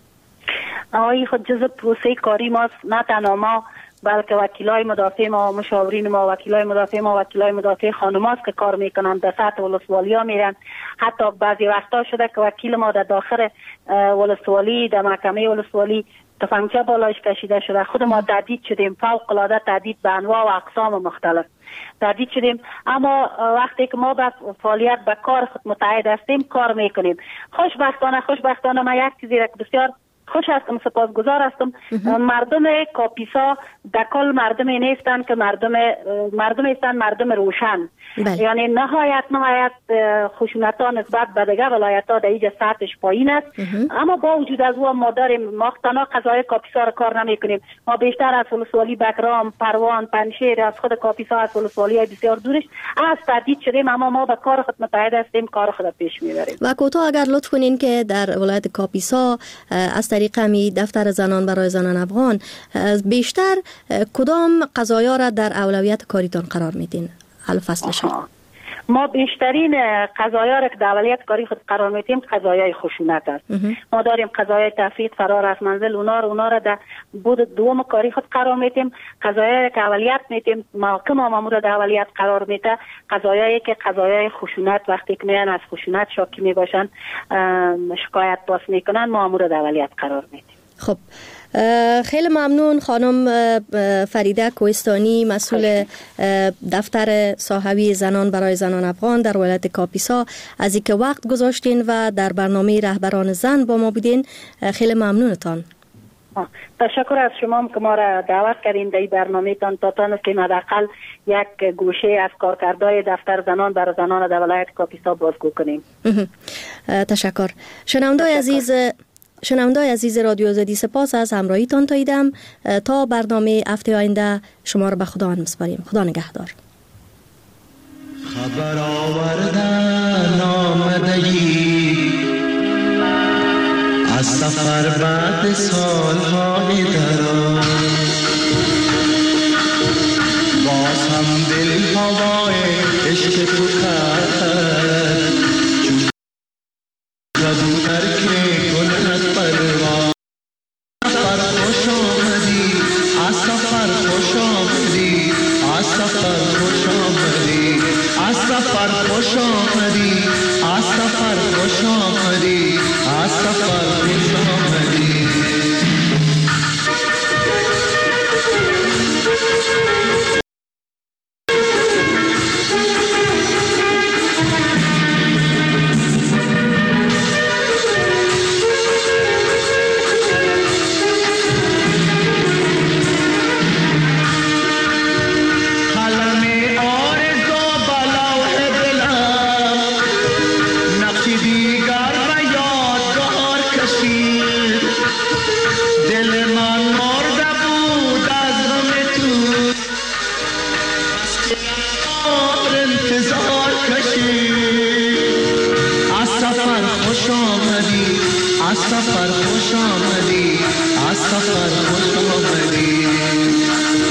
[SPEAKER 3] آقای خود جزء پروسه کاری ماست، نه تنها ما بلکه وکیلای مدافع ما، مشاورین ما، وکیلای مدافع ما، وکیلای مدافع خانماست که کار میکنن، در سطح ولسوالی ها میرن. حتی بعضی وقتا شده که وکیل ما در داخل ولسوالی، در محکمه ولسوالی تفنگچه بالایش کشیده شده. خود ما تهدید شدیم، فوق العاده تهدید به انواع و اقسام مختلف تهدید شدیم. اما وقتی که ما به فعالیت به کار خود متعهد هستیم کار میکنیم. خوشبختانه من یک چیزی را بسیار خوش هستم، سپاسگزار هستم. مردم کاپیسا در کل مردمی نیستند که مردم هستند، مردم روشن. یعنی نهایت خشونت ها نسبت به دیگر ولایت ها در اینجا سطحش پایین است. اما با وجود از او ما داریم، ما تنها قضای کاپیسا را کار نمی کنیم. ما بیشتر از ولسوالی بکرام، پروان، پنشیر، از خود کاپیسا، از ولسوالی های بسیار دورش از تهدید شدیم. اما ما به کار خود متعهد هستیم، کار خود پیش میبریم.
[SPEAKER 4] و کوتاه اگر لطف کنین که در ولایت کاپیسا از طریق همی دفتر زنان برای زنان افغان بیشتر کدام قضایا را در اولویت کاریتان قرار میدین؟ الفصلشان
[SPEAKER 3] ما بیشترین قضایا را که در اولویت کاری خود قرار میدیم قضایای خشونت است. ما داریم قضایای تفریط، فرار از منزل، اونا را در بود دوم کاری خود قرار میدیم. قضایایی که اولویت میدیم، محاکم مامور در اولویت قرار میده. قضایایی که قضایای خشونت وقتی که میان از خشونت شاکی میباشن شکایت باز میکنن، مامور در اولویت قرار میدیم.
[SPEAKER 4] خب خیلی ممنون خانم فریده کوهستانی، مسئول دفتر صاحبی زنان برای زنان افغان در ولایت کاپیسا، از اینکه وقت گذاشتین و در برنامه رهبران زن با ما بودین. خیلی ممنونتان.
[SPEAKER 3] تشکر از شما که ما را دعوت کردین در این برنامه تان تا تانستیم حداقل یک گوشه از کارکردهای دفتر زنان برای زنان در ولایت کاپیسا بازگو کنیم.
[SPEAKER 4] تشکر. شنوندای عزیز رادیو آزادی، سپاس از همراهیتان. تاییدم تا برنامه هفته آینده شما را به خدا میسپاریم. خدا نگهدار.
[SPEAKER 9] خبر آوردن آمدگی از سفر بعد سالهای دراز، باز هم دل هوای عشق تو کرد کبوتر که کند پرواز. سفر خوش آمدی، از سفر خوش آمدی، از سفر خوش آمدی، از سفر خوش آمدی، از سفر خوش آمدی، از سفر خوش آمدی.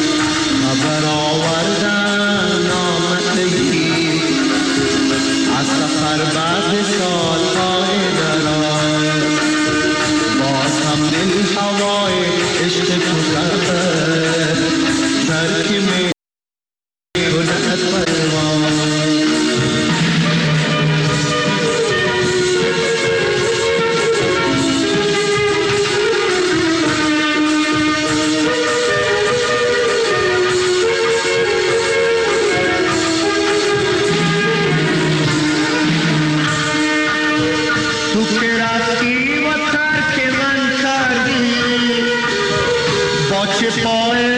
[SPEAKER 9] از سالهای دران باز هم دل هوای عشق تو کرده ترکی می کند پروان
[SPEAKER 10] چه پای